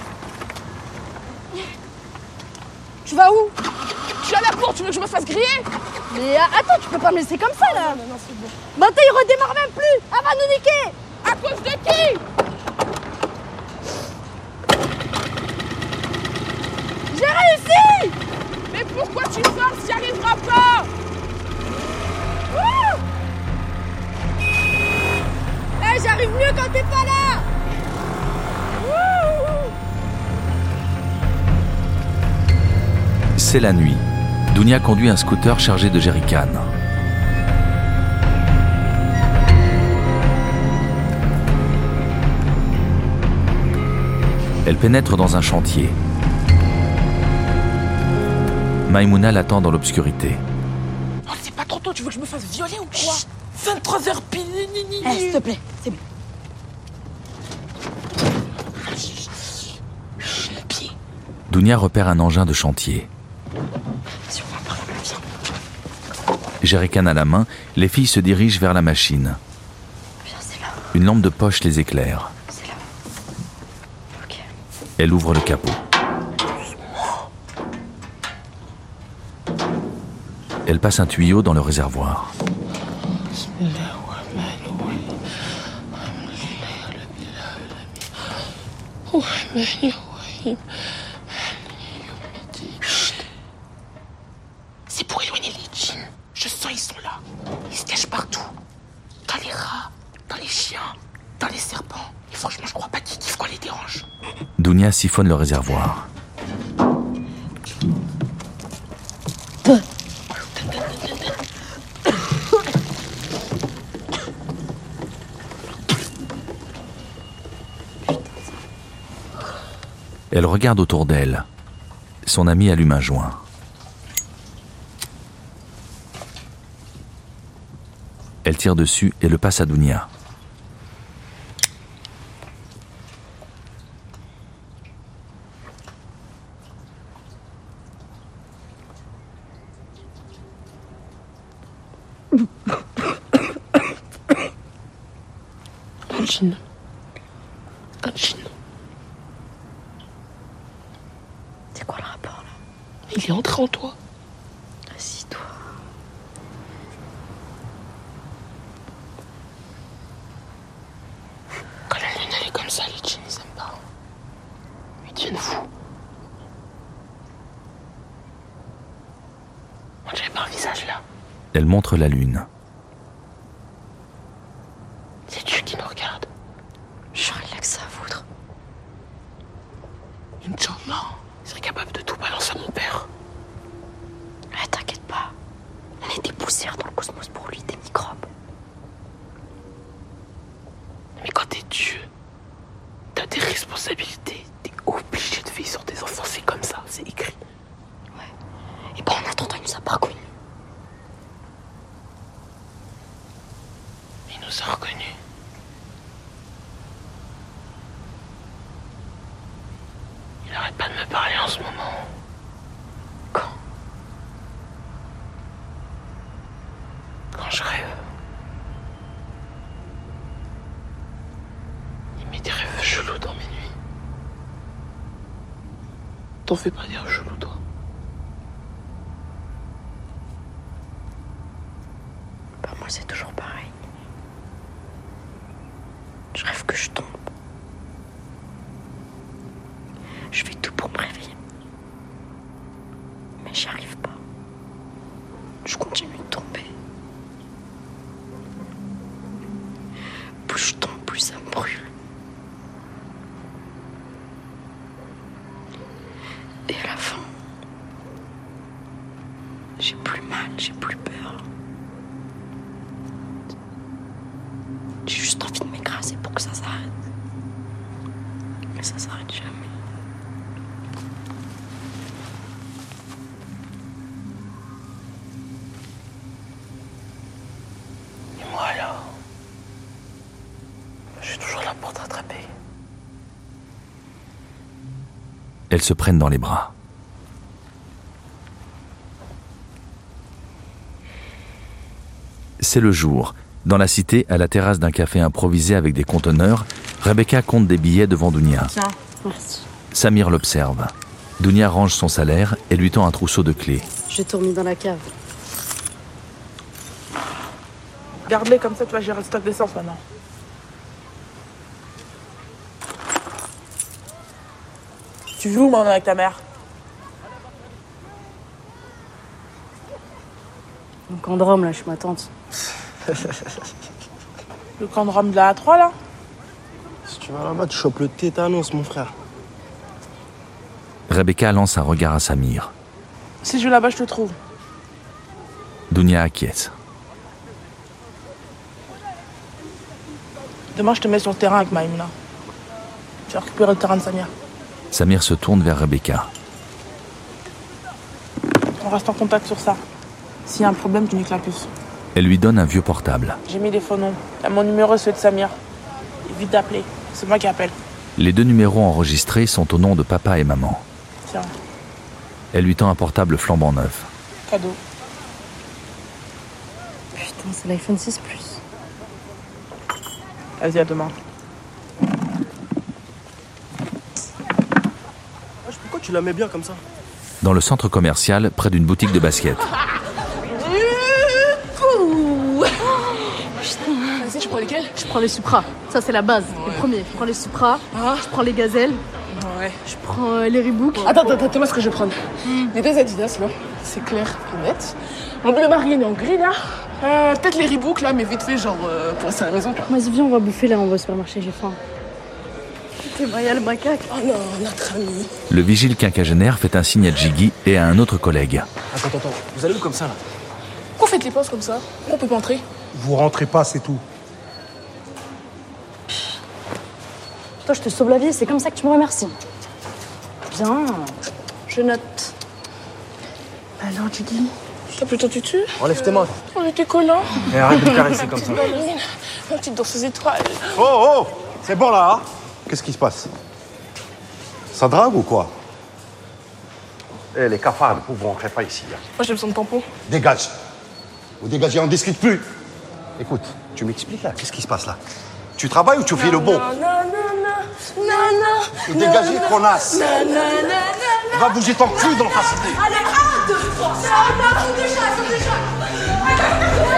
Tu vas où? Je suis à la cour, tu veux que je me fasse griller? Mais euh, attends, tu peux pas me laisser comme ça, là! Non, non, c'est bon. Maintenant, il redémarre même plus! Elle va nous niquer! À cause de qui? J'ai réussi! Mais pourquoi tu forces? J'y arriveras pas! Wouh! Eh, j'arrive mieux quand t'es pas là! Wouh! C'est la nuit. Dounia conduit un scooter chargé de jerrycans. Elle pénètre dans un chantier. Maïmouna l'attend dans l'obscurité. Oh, c'est pas trop tôt, tu veux que je me fasse violer ou quoi? vingt-trois heures pile. Eh, s'il te plaît, c'est bon. Mon pied. Dounia repère un engin de chantier. Si on va pas, viens. Jerrycan à la main, les filles se dirigent vers la machine. Viens, c'est là. Une lampe de poche les éclaire. C'est là. Ok. Elle ouvre le capot. Elle passe un tuyau dans le réservoir. C'est pour éloigner les djinns. Je sens ils sont là. Ils se cachent partout. Dans les rats, dans les chiens, dans les serpents. Et franchement, je crois pas qu'ils kiffent qu'on les dérange. Dounia siphonne le réservoir. Elle regarde autour d'elle. Son ami allume un joint. Elle tire dessus et le passe à Dounia. Un djinn. Un djinn. C'est quoi le rapport, là? Il est entré en toi. Assis-toi. Quand la lune elle est comme ça, les djinns ils aiment pas. Ils deviennent fous. On dirait pas un visage là. Elle montre la lune. que ça à foutre. Inch'Allah, il serait capable de tout balancer à mon père. Eh, t'inquiète pas. On est des poussières dans le cosmos pour lui, des microbes. Mais quand t'es Dieu, t'as des responsabilités. T'es obligé de veiller sur tes enfants. C'est comme ça, c'est écrit. Ouais. Et bon, en attendant, il nous a pas reconnus. Il nous a reconnus. Il arrête pas de me parler en ce moment. Quand Quand je rêve. Il met des rêves chelous dans mes nuits. T'en fais pas dire chelou, toi. Bah moi c'est toujours pareil. Je rêve que je tombe. Je fais tout pour me réveiller. Mais j'y arrive pas. Je continue de tomber. Plus je tombe, plus ça me brûle. Et à la fin, j'ai plus mal, j'ai plus peur. J'ai juste envie de m'écraser pour que ça s'arrête. Mais ça s'arrête jamais. Et moi alors, je suis toujours là pour te rattraper. Elles se prennent dans les bras. C'est le jour. Dans la cité, à la terrasse d'un café improvisé avec des conteneurs, Rebecca compte des billets devant Dounia. Tiens, merci. Samir l'observe. Dounia range son salaire et lui tend un trousseau de clés. J'ai tout remis dans la cave. Garde-les comme ça, tu vas gérer le stock d'essence maintenant. Tu joues où maintenant avec ta mère? Au camp de Rome, là, je suis ma tante. Le camp de Rome de la A trois, là? Si tu vas là-bas, tu chopes le tétanos, mon frère. Rebecca lance un regard à Samir. Si je vais là-bas, je te trouve. Dounia acquiesce. Demain, je te mets sur le terrain avec Maïmuna. Tu vas récupérer le terrain de Samir. Samir se tourne vers Rebecca. On reste en contact sur ça. S'il y a un problème, tu niques la puce. Elle lui donne un vieux portable. J'ai mis des faux noms. Il y a mon numéro, celui de Samir. Évite d'appeler. C'est moi qui appelle. Les deux numéros enregistrés sont au nom de papa et maman. Tiens, Elle lui tend un portable flambant neuf. cadeau. Putain, c'est l'iPhone six plus. Vas-y, à demain. Pourquoi tu la mets bien comme ça? Dans le centre commercial, près d'une boutique de basket. Vas-y, je prends lesquels? Je prends les Supra. Ça, c'est la base. Ouais. Le premier. Je prends les Supra. Ah. Je prends les Gazelles. Ouais. Je prends euh, les Reebok. Attends, attends, attends, moi ce que je vais prendre. Mm. Les deux Adidas, là. C'est clair et net. En bleu marine et en gris, là. Euh, peut-être les Reebok, là, mais vite fait, genre, euh, pour rester à la maison, quoi. Vas-y, viens, on va bouffer, là, on va au supermarché, j'ai faim. T'es vrai, le bacac. Oh non, notre ami. Le vigile quinquagénaire fait un signe à Jiggy et à un autre collègue. Attends, attends, attends. Vous allez où comme ça, là? Pourquoi faites les pauses comme ça? Pourquoi on peut pas entrer? Vous rentrez pas, c'est tout. Toi, je te sauve la vie, c'est comme ça que tu me remercies. Bien, je note. Alors, Jiggy, t'as plutôt tu tues? Enlève tes mains. On était collants. Et arrête de me caresser comme ça. Ma petite danseuse étoile. Oh, oh! C'est bon, là, hein? Qu'est-ce qui se passe? Ça drague ou quoi? Eh, les cafards, vous ne rentrez pas ici. Hein. Moi, j'ai besoin de tampons. Dégage. Vous dégagez, on ne discute plus. Écoute, tu m'expliques là, qu'est-ce qui se passe là? Tu travailles ou tu fais le bon? Non, non, non, non, non. Tu dégagez, connasse. Non, non, non, non. Va bouger ton cul dans ta cité. Allez, arrête de forcer. Non, non, ils sont déjà, ils sont déjà.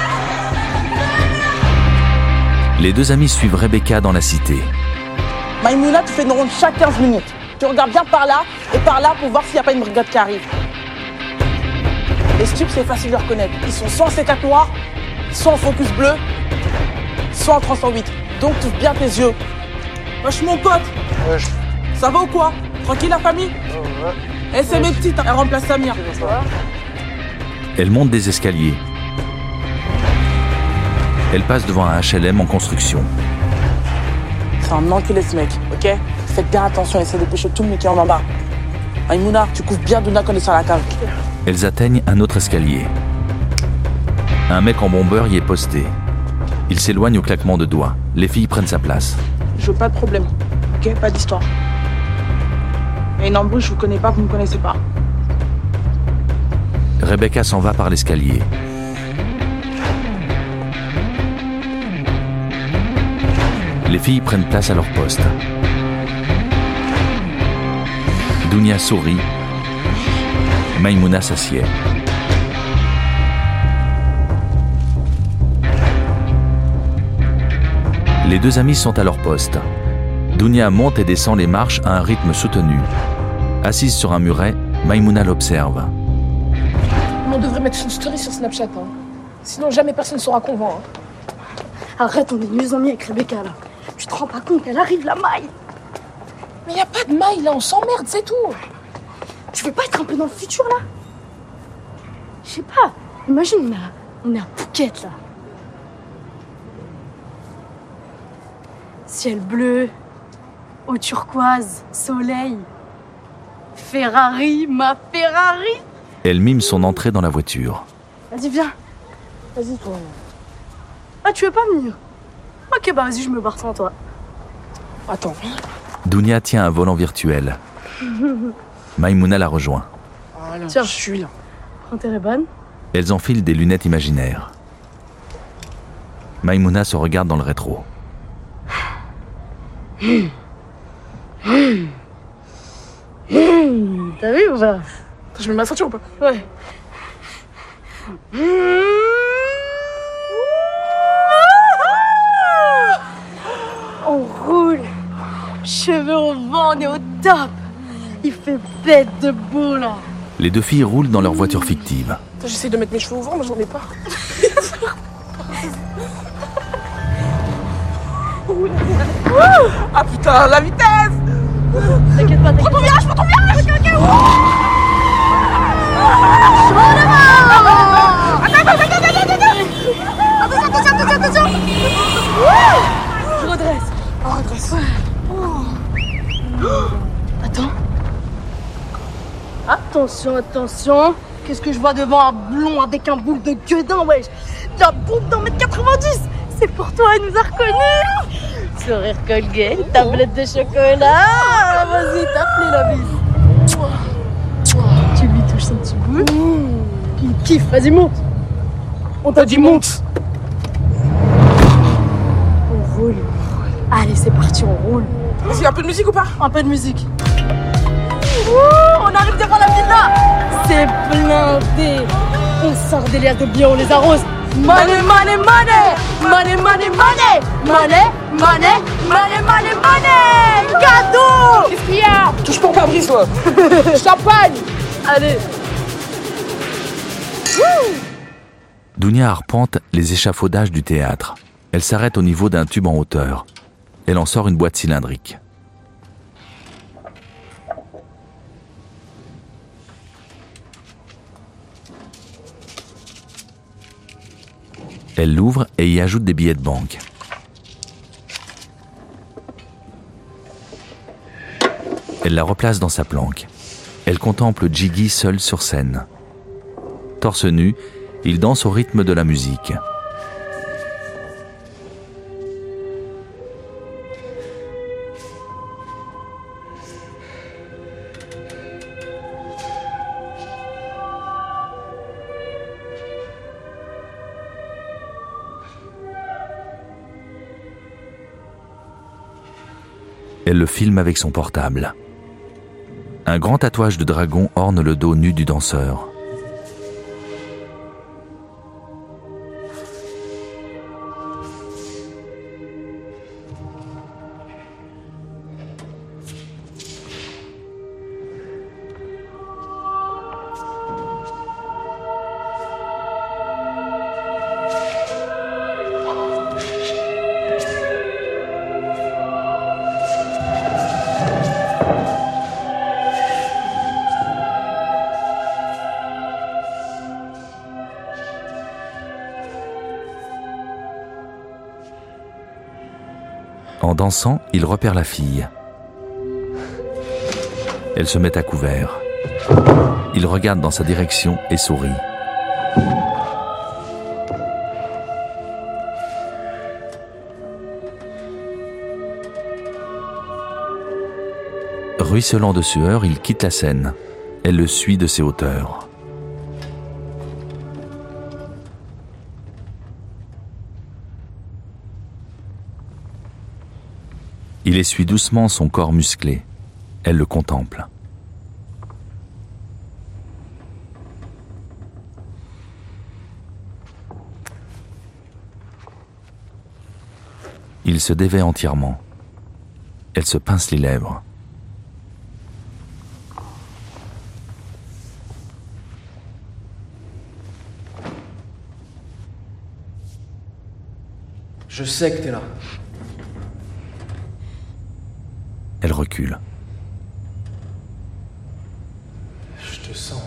Les deux amis suivent Rebecca dans la cité. Maïmouna, tu fais une ronde chaque quinze minutes. Tu regardes bien par là et par là pour voir s'il n'y a pas une brigade qui arrive. Les stupes, c'est facile de reconnaître. Ils sont soit en C quatre noir, soit en focus bleu, soit en trois cent huit. Donc, tu ouvres bien tes yeux. Wesh mon pote. Wesh. Ça va ou quoi? Tranquille la famille? Ouais. Eh c'est mes petites, elle remplace Samir. Elle monte des escaliers. Elle passe devant un H L M en construction. C'est un enculé ce mec, ok? Faites bien attention, essaie de pêcher tout le monde qui est en bas. Maïmouna, tu couvres bien Douna quand elle est sur la cave. Elles atteignent un autre escalier. Un mec en bombeur y est posté. Il s'éloigne au claquement de doigts. Les filles prennent sa place. Je veux pas de problème, ok? Pas d'histoire. Il y a une embrouille, je vous connais pas, vous me connaissez pas. Rebecca s'en va par l'escalier. Les filles prennent place à leur poste. Dounia sourit. Maïmouna s'assied. Les deux amies sont à leur poste. Dounia monte et descend les marches à un rythme soutenu. Assise sur un muret, Maïmouna l'observe. On devrait mettre une story sur Snapchat, hein. Sinon jamais personne ne saura qu'on vend. Hein. Arrête, on est mieux amis avec Rebecca là. Tu te rends pas compte, elle arrive la maille. Mais y a pas de maille là, on s'emmerde, c'est tout. Tu veux pas être un peu dans le futur là? Je sais pas, imagine on, a, on est à Phuket là. Ciel bleu, eau turquoise, soleil, Ferrari, ma Ferrari. Elle mime son entrée dans la voiture. Vas-y viens, vas-y toi. Ah tu veux pas venir? Ok bah vas-y je me barre sans toi. Attends. Dounia tient un volant virtuel. Maïmouna la rejoint. Voilà, tiens, je suis là. Prends tes Ray-Ban. Elles enfilent des lunettes imaginaires. Maïmouna se regarde dans le rétro. Mmh. Mmh. Mmh. T'as vu ou pas? Je mets ma ceinture ou pas? Ouais. Mmh. On roule. Cheveux au vent, on est au top. Il fait bête de beau là. Les deux filles roulent dans leur voiture fictive. J'essaie de mettre mes cheveux au vent, mais j'en ai pas. Ah putain, la vitesse! T'inquiète pas, t'inquiète pas. Prends ton virage, prends ton virage! Ok, ok, wow. Chaud devant. Attends, attends, attends, attends, attends! Attention, attention, attention, attention. Je redresse. On redresse. Oh. Attends. Attention, attention. Qu'est-ce que je vois devant un blond avec un boule de gueudin, wesh? La bombe d'un mètre quatre-vingt-dix. C'est pour toi, elle nous a reconnus. Sourire Colgate, tablette de chocolat. Vas-y, tape-les la bise. Tu lui touches son petit bout. Il kiffe, vas-y, monte. On t'a dit monte. On roule. Allez, c'est parti, on roule. Vas-y, un peu de musique ou pas? Un peu de musique. Ouh, on arrive devant la villa. C'est blindé. On sort des liasses de billets, on les arrose. Money, money, money. Money, money, money. Money, money, money, money, money. Cadeau. Qu'est-ce qu'il y a? Touche pour Fabrice, toi. Champagne. Allez. Dounia arpente les échafaudages du théâtre. Elle s'arrête au niveau d'un tube en hauteur. Elle en sort une boîte cylindrique. Elle l'ouvre et y ajoute des billets de banque. Elle la replace dans sa planque. Elle contemple Jiggy seul sur scène. Torse nu, il danse au rythme de la musique. Elle le filme avec son portable. Un grand tatouage de dragon orne le dos nu du danseur. En dansant, il repère la fille. Elle se met à couvert. Il regarde dans sa direction et sourit. Ruisselant de sueur, il quitte la scène. Elle le suit de ses hauteurs. Il essuie doucement son corps musclé. Elle le contemple. Il se dévêt entièrement. Elle se pince les lèvres. Je sais que t'es là. Elle recule. Je te sens.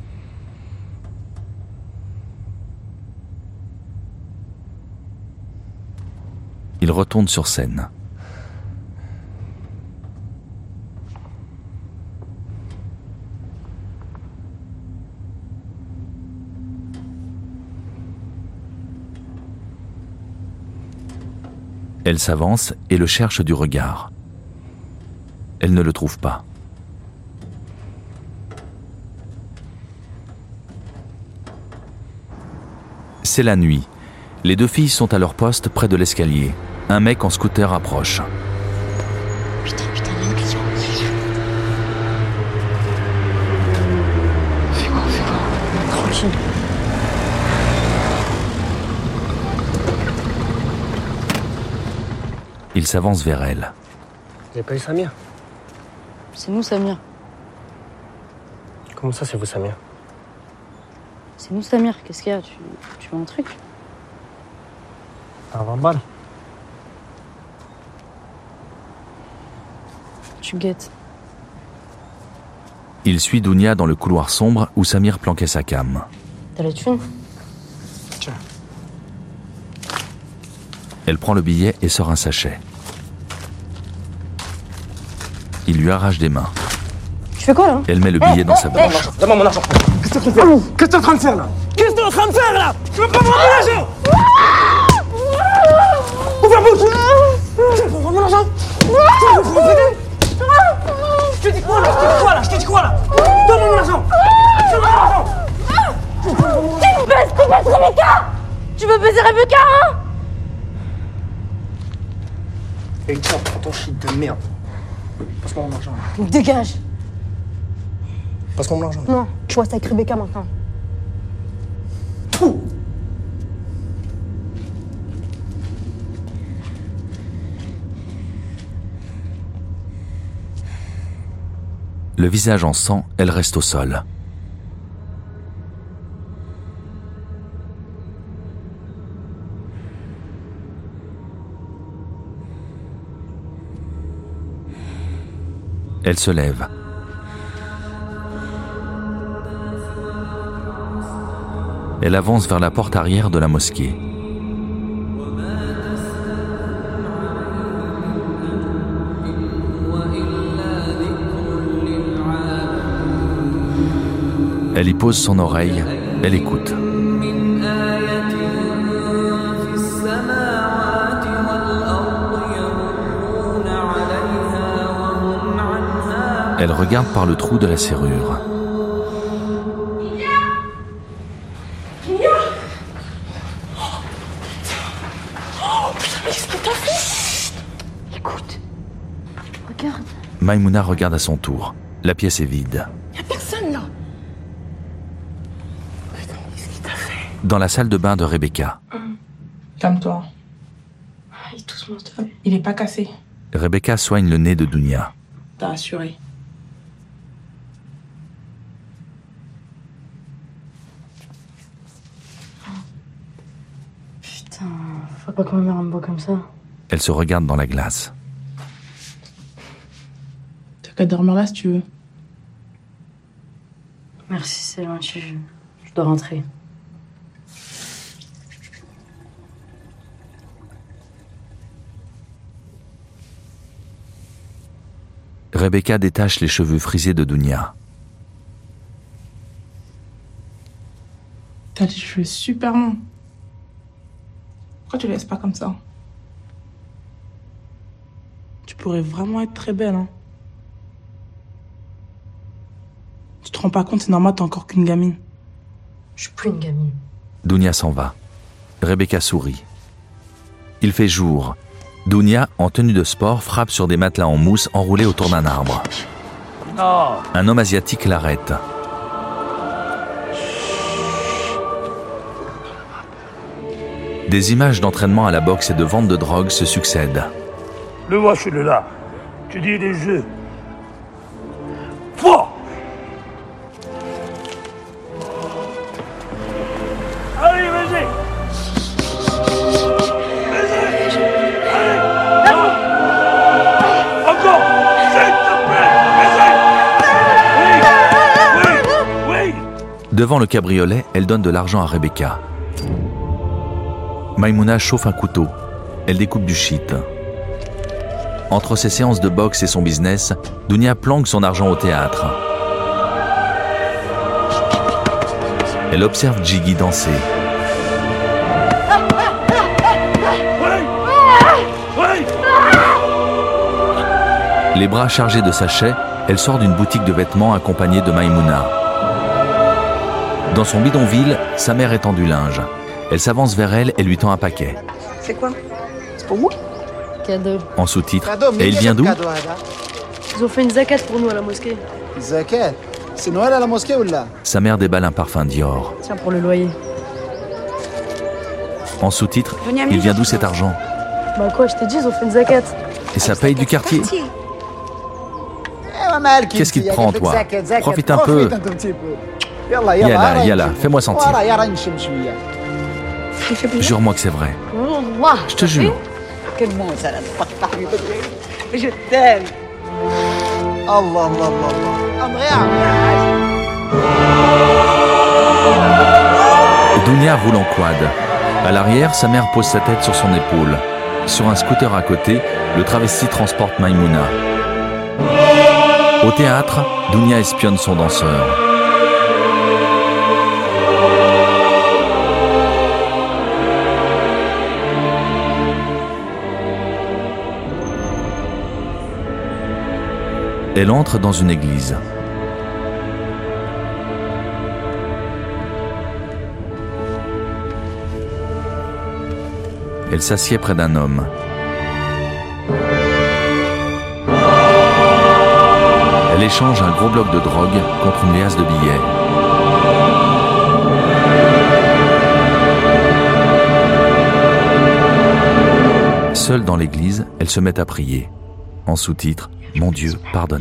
Il retourne sur scène. Elle s'avance et le cherche du regard. Elle ne le trouve pas. C'est la nuit. Les deux filles sont à leur poste près de l'escalier. Un mec en scooter approche. Putain, putain, il y a un client. Fais quoi, fais quoi? Tranquille. Il s'avance vers elle. Vous n'avez pas eu Samir? C'est nous, Samir. Comment ça, c'est vous, Samir? C'est nous, Samir. Qu'est-ce qu'il y a? Tu, tu veux un truc? Un vingt balles. Tu guettes. Il suit Dounia dans le couloir sombre où Samir planquait sa cam. T'as la thune? Tiens. Elle prend le billet et sort un sachet. Il lui arrache des mains. Tu fais quoi, là? Elle met le billet dans sa bouche. Donne-moi mon argent. Qu'est-ce que tu es en train de faire là? Qu'est-ce que tu es en train de faire là? Tu veux pas me rendre mon argent? Ouvre la bouche! Tu veux pas me rendre mon argent? Je te dis quoi là? Je te dis quoi là? Je te dis quoi là? Donne-moi mon argent! Donne-moi mon argent! Tu me baises, tu baises Rebecca! Tu veux baiser Rebecca, hein? Et tiens, prends ton shit de merde. Passe-moi mon argent. Dégage! Passe-moi mon argent. Non, tu vois, c'est avec Rebecca maintenant. Pouh. Le visage en sang, elle reste au sol. Elle se lève. Elle avance vers la porte arrière de la mosquée. Elle y pose son oreille, elle écoute. Elle regarde par le trou de la serrure. Écoute. Regarde. Maïmouna regarde à son tour. La pièce est vide. Y'a personne là. Dans la salle de bain de Rebecca. Calme-toi. Il tousse mon dos. Il est pas cassé. Rebecca soigne le nez de Dounia. T'as assuré. Putain, faut pas que ma mère me voit comme ça. Elle se regarde dans la glace. T'as qu'à dormir là si tu veux. Merci, c'est gentil. Je, je dois rentrer. Rebecca détache les cheveux frisés de Dounia. T'as les cheveux super longs. Pourquoi tu les laisses pas comme ça? Tu pourrais vraiment être très belle, hein. Tu te rends pas compte, c'est normal, t'es encore qu'une gamine. Je suis plus une gamine. Dounia s'en va. Rebecca sourit. Il fait jour. Dounia, en tenue de sport, frappe sur des matelas en mousse enroulés autour d'un arbre. Non. Un homme asiatique l'arrête. Des images d'entraînement à la boxe et de vente de drogue se succèdent. Le vois, je suis là. Tu dis des jeux. Fort. Allez, vas-y. Vas-y. Allez. Encore. S'il te plaît. Vas-y. Oui. Oui. Oui. Devant le cabriolet, elle donne de l'argent à Rebecca. Maïmouna chauffe un couteau. Elle découpe du shit. Entre ses séances de boxe et son business, Dounia planque son argent au théâtre. Elle observe Jiggy danser. Les bras chargés de sachets, elle sort d'une boutique de vêtements accompagnée de Maïmouna. Dans son bidonville, sa mère étend du linge. Elle s'avance vers elle et lui tend un paquet. C'est quoi? C'est pour moi? Cadeau. En sous-titre. Et il vient d'où? Ils ont fait une zakat pour nous à la mosquée. Zakat? C'est Noël à la mosquée ou là? Sa mère déballe un parfum Dior. Tiens, pour le loyer. En sous-titre, il vient d'où cet argent? Bah quoi, je t'ai dit, ils ont fait une zakat. Et ça paye du quartier. Qu'est-ce qui te prend, toi? Profite un peu. Yalla, yalla, fais-moi sentir. Jure-moi que c'est vrai. Je te jure. Quel mot ça, la Je t'aime. Allah, Allah, Allah. Dounia roule en quad. À l'arrière, sa mère pose sa tête sur son épaule. Sur un scooter à côté, le travesti transporte Maïmouna. Au théâtre, Dounia espionne son danseur. Elle entre dans une église. Elle s'assied près d'un homme. Elle échange un gros bloc de drogue contre une liasse de billets. Seule dans l'église, elle se met à prier. En sous-titre, « Mon Dieu, pardonne-moi ».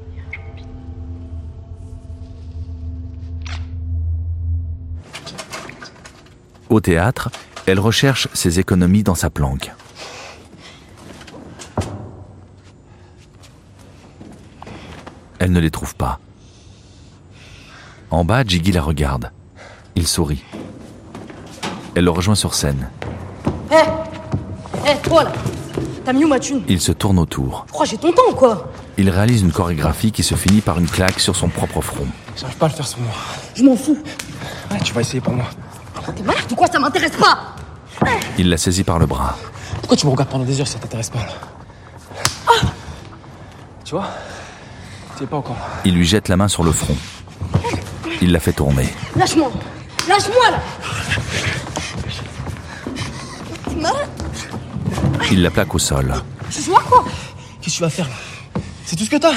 Au théâtre, elle recherche ses économies dans sa planque. Elle ne les trouve pas. En bas, Jiggy la regarde. Il sourit. Elle le rejoint sur scène. Hé hey Hé, hey, toi là, t'as mis où ma thune? Il se tourne autour. Je crois que j'ai ton temps ou quoi? Il réalise une chorégraphie qui se finit par une claque sur son propre front. J'arrive pas à le faire sans moi. Je m'en fous. Ouais, tu vas essayer pour moi. T'es malade ou quoi? Ça m'intéresse pas. Il la saisit par le bras. Pourquoi tu me regardes pendant des heures si ça t'intéresse pas là? Ah tu vois? Tu es pas encore. Il lui jette la main sur le front. Il la fait tourner. Lâche-moi. Lâche-moi là. T'es malade? Il la plaque au sol. Je joue à quoi? Qu'est-ce que tu vas faire là? C'est tout ce que t'as?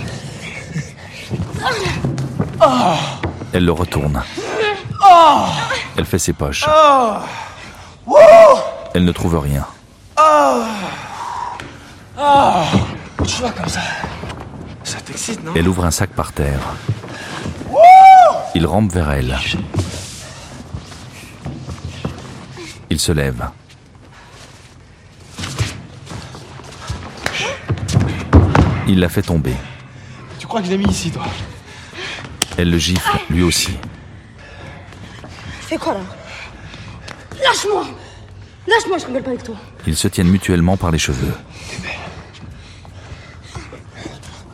Oh. Elle le retourne. Oh. Elle fait ses poches. Oh. Elle ne trouve rien. Oh. Oh. Tu vas comme ça? Ça t'excite, non? Elle ouvre un sac par terre. Il rampe vers elle. Il se lève. Il la fait tomber. Tu crois que je l'ai mis ici, toi? Elle le gifle, lui aussi. Fais quoi là? Lâche-moi! Lâche-moi, je rigole pas avec toi. Ils se tiennent mutuellement par les cheveux.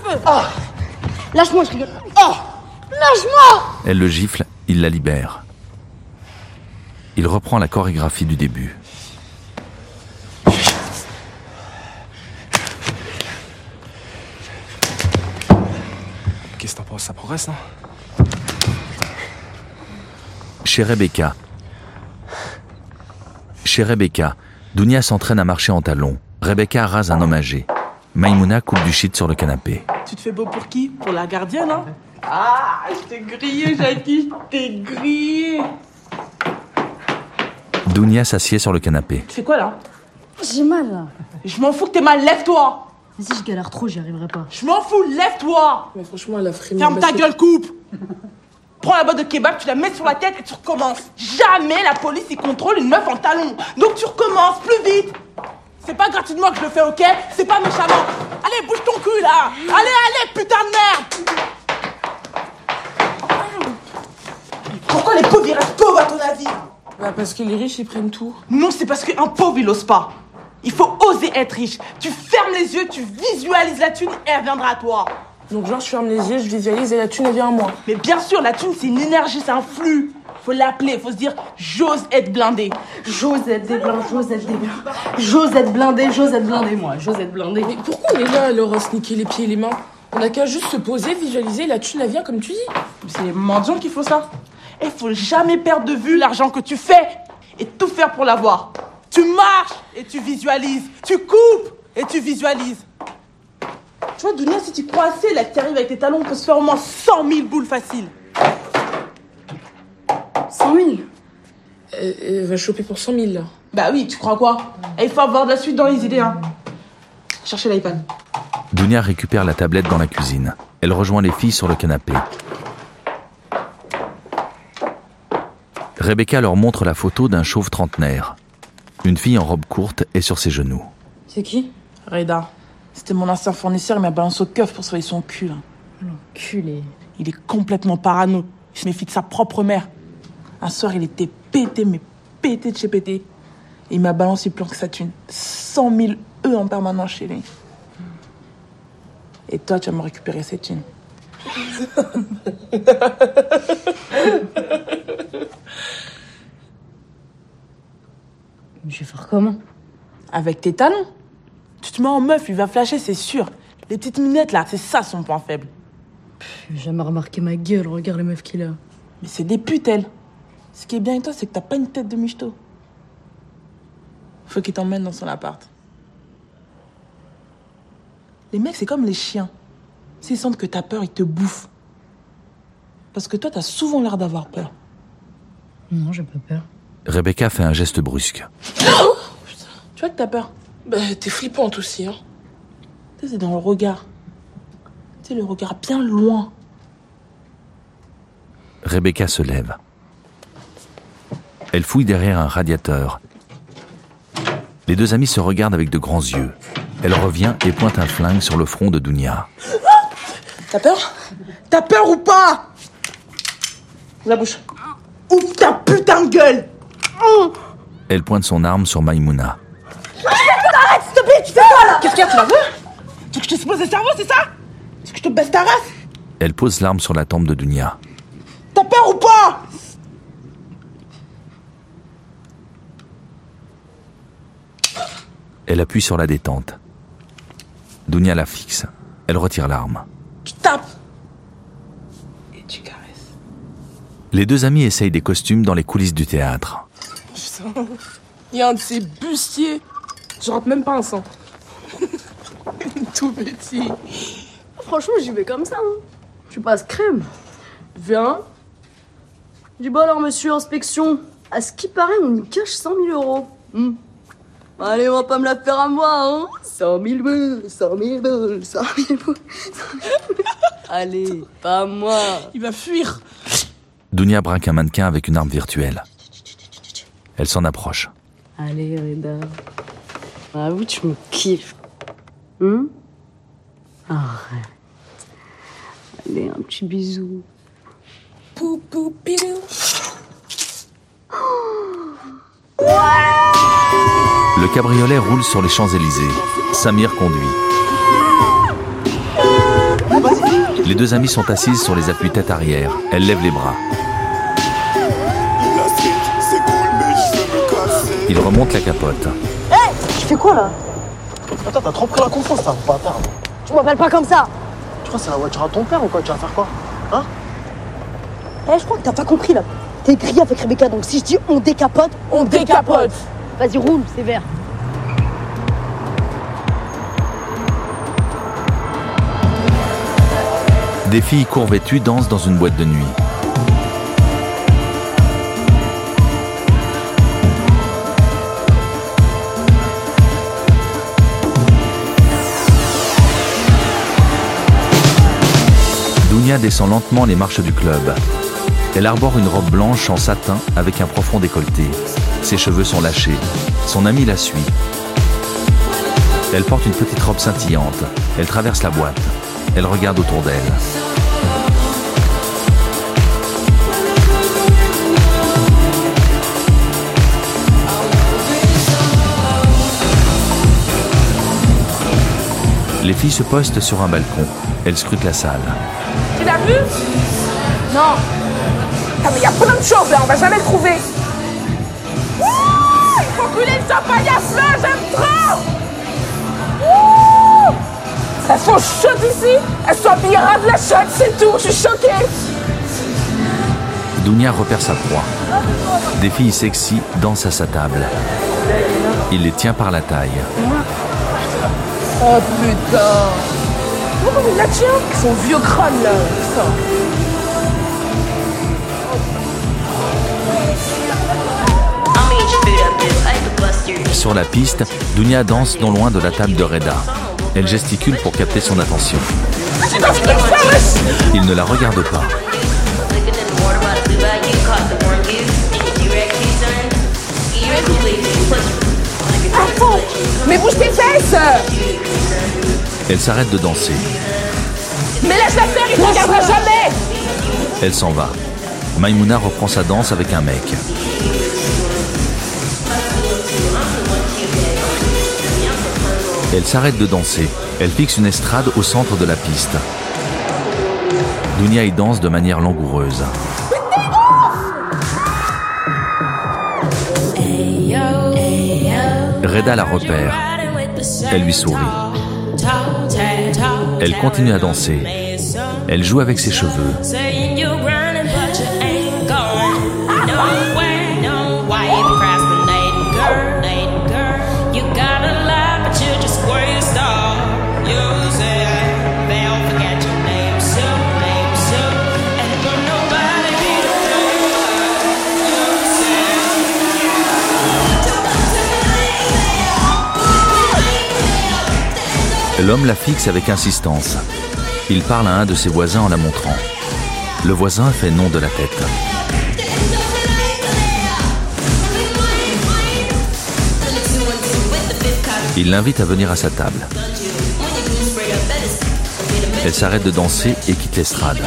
cheveux. Ah. Lâche-moi, je rigole. Oh. Lâche-moi. Elle le gifle, il la libère. Il reprend la chorégraphie du début. Qu'est-ce que t'en penses? Ça progresse, non? Chez Rebecca. Chez Rebecca, Dounia s'entraîne à marcher en talons. Rebecca rase un homme âgé. Maïmouna coupe du shit sur le canapé. Tu te fais beau pour qui? Pour la gardienne, hein? Ah, je t'ai grillé, Jackie, je t'ai grillé. Dounia s'assied sur le canapé. Tu fais quoi, là? J'ai mal, là. Je m'en fous que t'es mal, lève-toi. Mais si je galère trop, j'y arriverai pas. Je m'en fous, lève-toi. Mais franchement, elle a frémi. Ferme ta gueule, coupe. Prends la boîte de kebab, tu la mets sur la tête et tu recommences. Jamais la police y contrôle une meuf en talons. Donc tu recommences, plus vite. C'est pas gratuitement que je le fais, ok? C'est pas méchamment. Allez, bouge ton cul, là. Allez, allez, putain de merde. Pourquoi les pauvres, ils restent pauvres, à ton avis? Bah parce que les riches, ils prennent tout. Non, c'est parce qu'un pauvre, il ose pas. Il faut oser être riche. Tu fermes les yeux, tu visualises la thune et elle viendra à toi. Donc genre, je ferme les yeux, je visualise et la thune, elle vient à moi. Mais bien sûr, la thune, c'est une énergie, c'est un flux. Faut l'appeler, faut se dire, j'ose être blindé. J'ose être des blancs, j'ose être des blancs. J'ose être blindé, j'ose être blindé, moi. J'ose être blindé. Mais pourquoi on est là, alors, à se niquer les pieds et les mains? On a qu'à juste se poser, visualiser, la thune, elle vient comme tu dis. C'est les mendiants qu'il faut ça. Et faut jamais perdre de vue l'argent que tu fais et tout faire pour l'avoir. Tu marches et tu visualises. Tu coupes et tu visualises. Tu vois, Dounia, si tu crois assez, là, que tu arrives avec tes talons, on peut se faire au moins cent mille boules faciles. cent mille? Elle, elle va choper pour cent mille, là. Bah oui, tu crois quoi? Et il faut avoir de la suite dans les idées, hein. Cherchez l'iPad. Dounia récupère la tablette dans la cuisine. Elle rejoint les filles sur le canapé. Rebecca leur montre la photo d'un chauve trentenaire. Une fille en robe courte est sur ses genoux. C'est qui? Reda. C'était mon ancien fournisseur, il m'a balancé au keuf pour soigner son cul. Là. L'enculé. Il est complètement parano. Il se méfie de sa propre mère. Un soir, il était pété, mais pété de chez pété. Et il m'a balancé plus que sa thune. cent mille E en permanence chez lui. Et toi, tu vas me récupérer cette thune. Je vais faire comment? Avec tes talons. Tu te mets en meuf, il va flasher, c'est sûr. Les petites minettes, là, c'est ça son point faible. J'ai jamais remarqué ma gueule, regarde les meufs qu'il a. Mais c'est des putes, elles. Ce qui est bien avec toi, c'est que t'as pas une tête de michto. Faut qu'il t'emmène dans son appart. Les mecs, c'est comme les chiens. S'ils sentent que t'as peur, ils te bouffent. Parce que toi, t'as souvent l'air d'avoir peur. Non, j'ai pas peur. Rebecca fait un geste brusque. Oh putain, tu vois que t'as peur? Bah, t'es flippante aussi, hein. Tu sais, c'est dans le regard. Tu sais, le regard bien loin. Rebecca se lève. Elle fouille derrière un radiateur. Les deux amis se regardent avec de grands yeux. Elle revient et pointe un flingue sur le front de Dounia. T'as peur? T'as peur ou pas? La bouche. Ouvre ta putain de gueule! Elle pointe son arme sur Maïmouna. Arrête, s'il te plaît, tu fais quoi là? Qu'est-ce qu'il y a, tu la veux? Tu veux que je te expose le cerveau, c'est ça? Tu veux que je te baisse ta race? Elle pose l'arme sur la tempe de Dounia. T'as peur ou pas? Elle appuie sur la détente. Dounia la fixe. Elle retire l'arme. Tu tapes et tu caresses. Les deux amis essayent des costumes dans les coulisses du théâtre. Putain, il y a un de ces bustiers. Je rentre même pas un sang. Tout petit. Franchement, j'y vais comme ça. Hein. Tu passes crème. Viens. Du bon alors, monsieur, inspection. À ce qui paraît, on y cache cent mille euros. Hmm. Allez, on va pas me la faire à moi, hein. cent mille boules, cent mille boules, cent mille boules. Allez, pas à moi. Il va fuir. Dounia braque un mannequin avec une arme virtuelle. Elle s'en approche. Allez, Reda. Ah oui, tu me kiffes. Hum? Arrête. Allez, un petit bisou. Pou, pou, pilou. Le cabriolet roule sur les Champs-Élysées. Samir conduit. Les deux amies sont assises sur les appuis-tête arrière. Elles lèvent les bras. Ils remontent la capote. Hé hey, tu fais quoi là? Attends, t'as trop pris la confiance, là, bâtard. Tu m'appelles pas comme ça. Tu crois que c'est la voiture à ton père ou quoi? Tu vas faire quoi? Hein? Eh hey, je crois que t'as pas compris là. T'es grillé avec Rebecca, donc si je dis on décapote, on décapote. Vas-y, roule, c'est vert. Des filles court vêtues dansent dans une boîte de nuit. Dounia descend lentement les marches du club. Elle arbore une robe blanche en satin avec un profond décolleté. Ses cheveux sont lâchés. Son amie la suit. Elle porte une petite robe scintillante. Elle traverse la boîte. Elle regarde autour d'elle. Les filles se postent sur un balcon. Elles scrutent la salle. Tu l'as vu? Non. Ah, mais il y a plein de choses là, on va jamais le trouver. Wouh, il faut couler le champagnasse là, j'aime trop. Wouh, elles sont chaudes ici. Elles sont habillées de la chaude, c'est tout, je suis choquée. Dounia repère sa proie. Des filles sexy dansent à sa table. Il les tient par la taille. Oh putain. Pourquoi il la tient? Son vieux crâne là, putain. Sur la piste, Dounia danse non loin de la table de Reda. Elle gesticule pour capter son attention. Il ne la regarde pas. Attends, mais bouge tes fesses. Elle s'arrête de danser. Mais laisse la faire, il ne regardera jamais. Elle s'en va. Maïmouna reprend sa danse avec un mec. Elle s'arrête de danser. Elle fixe une estrade au centre de la piste. Dounia y danse de manière langoureuse. Reda la repère. Elle lui sourit. Elle continue à danser. Elle joue avec ses cheveux. L'homme la fixe avec insistance. Il parle à un de ses voisins en la montrant. Le voisin fait non de la tête. Il l'invite à venir à sa table. Elle s'arrête de danser et quitte l'estrade.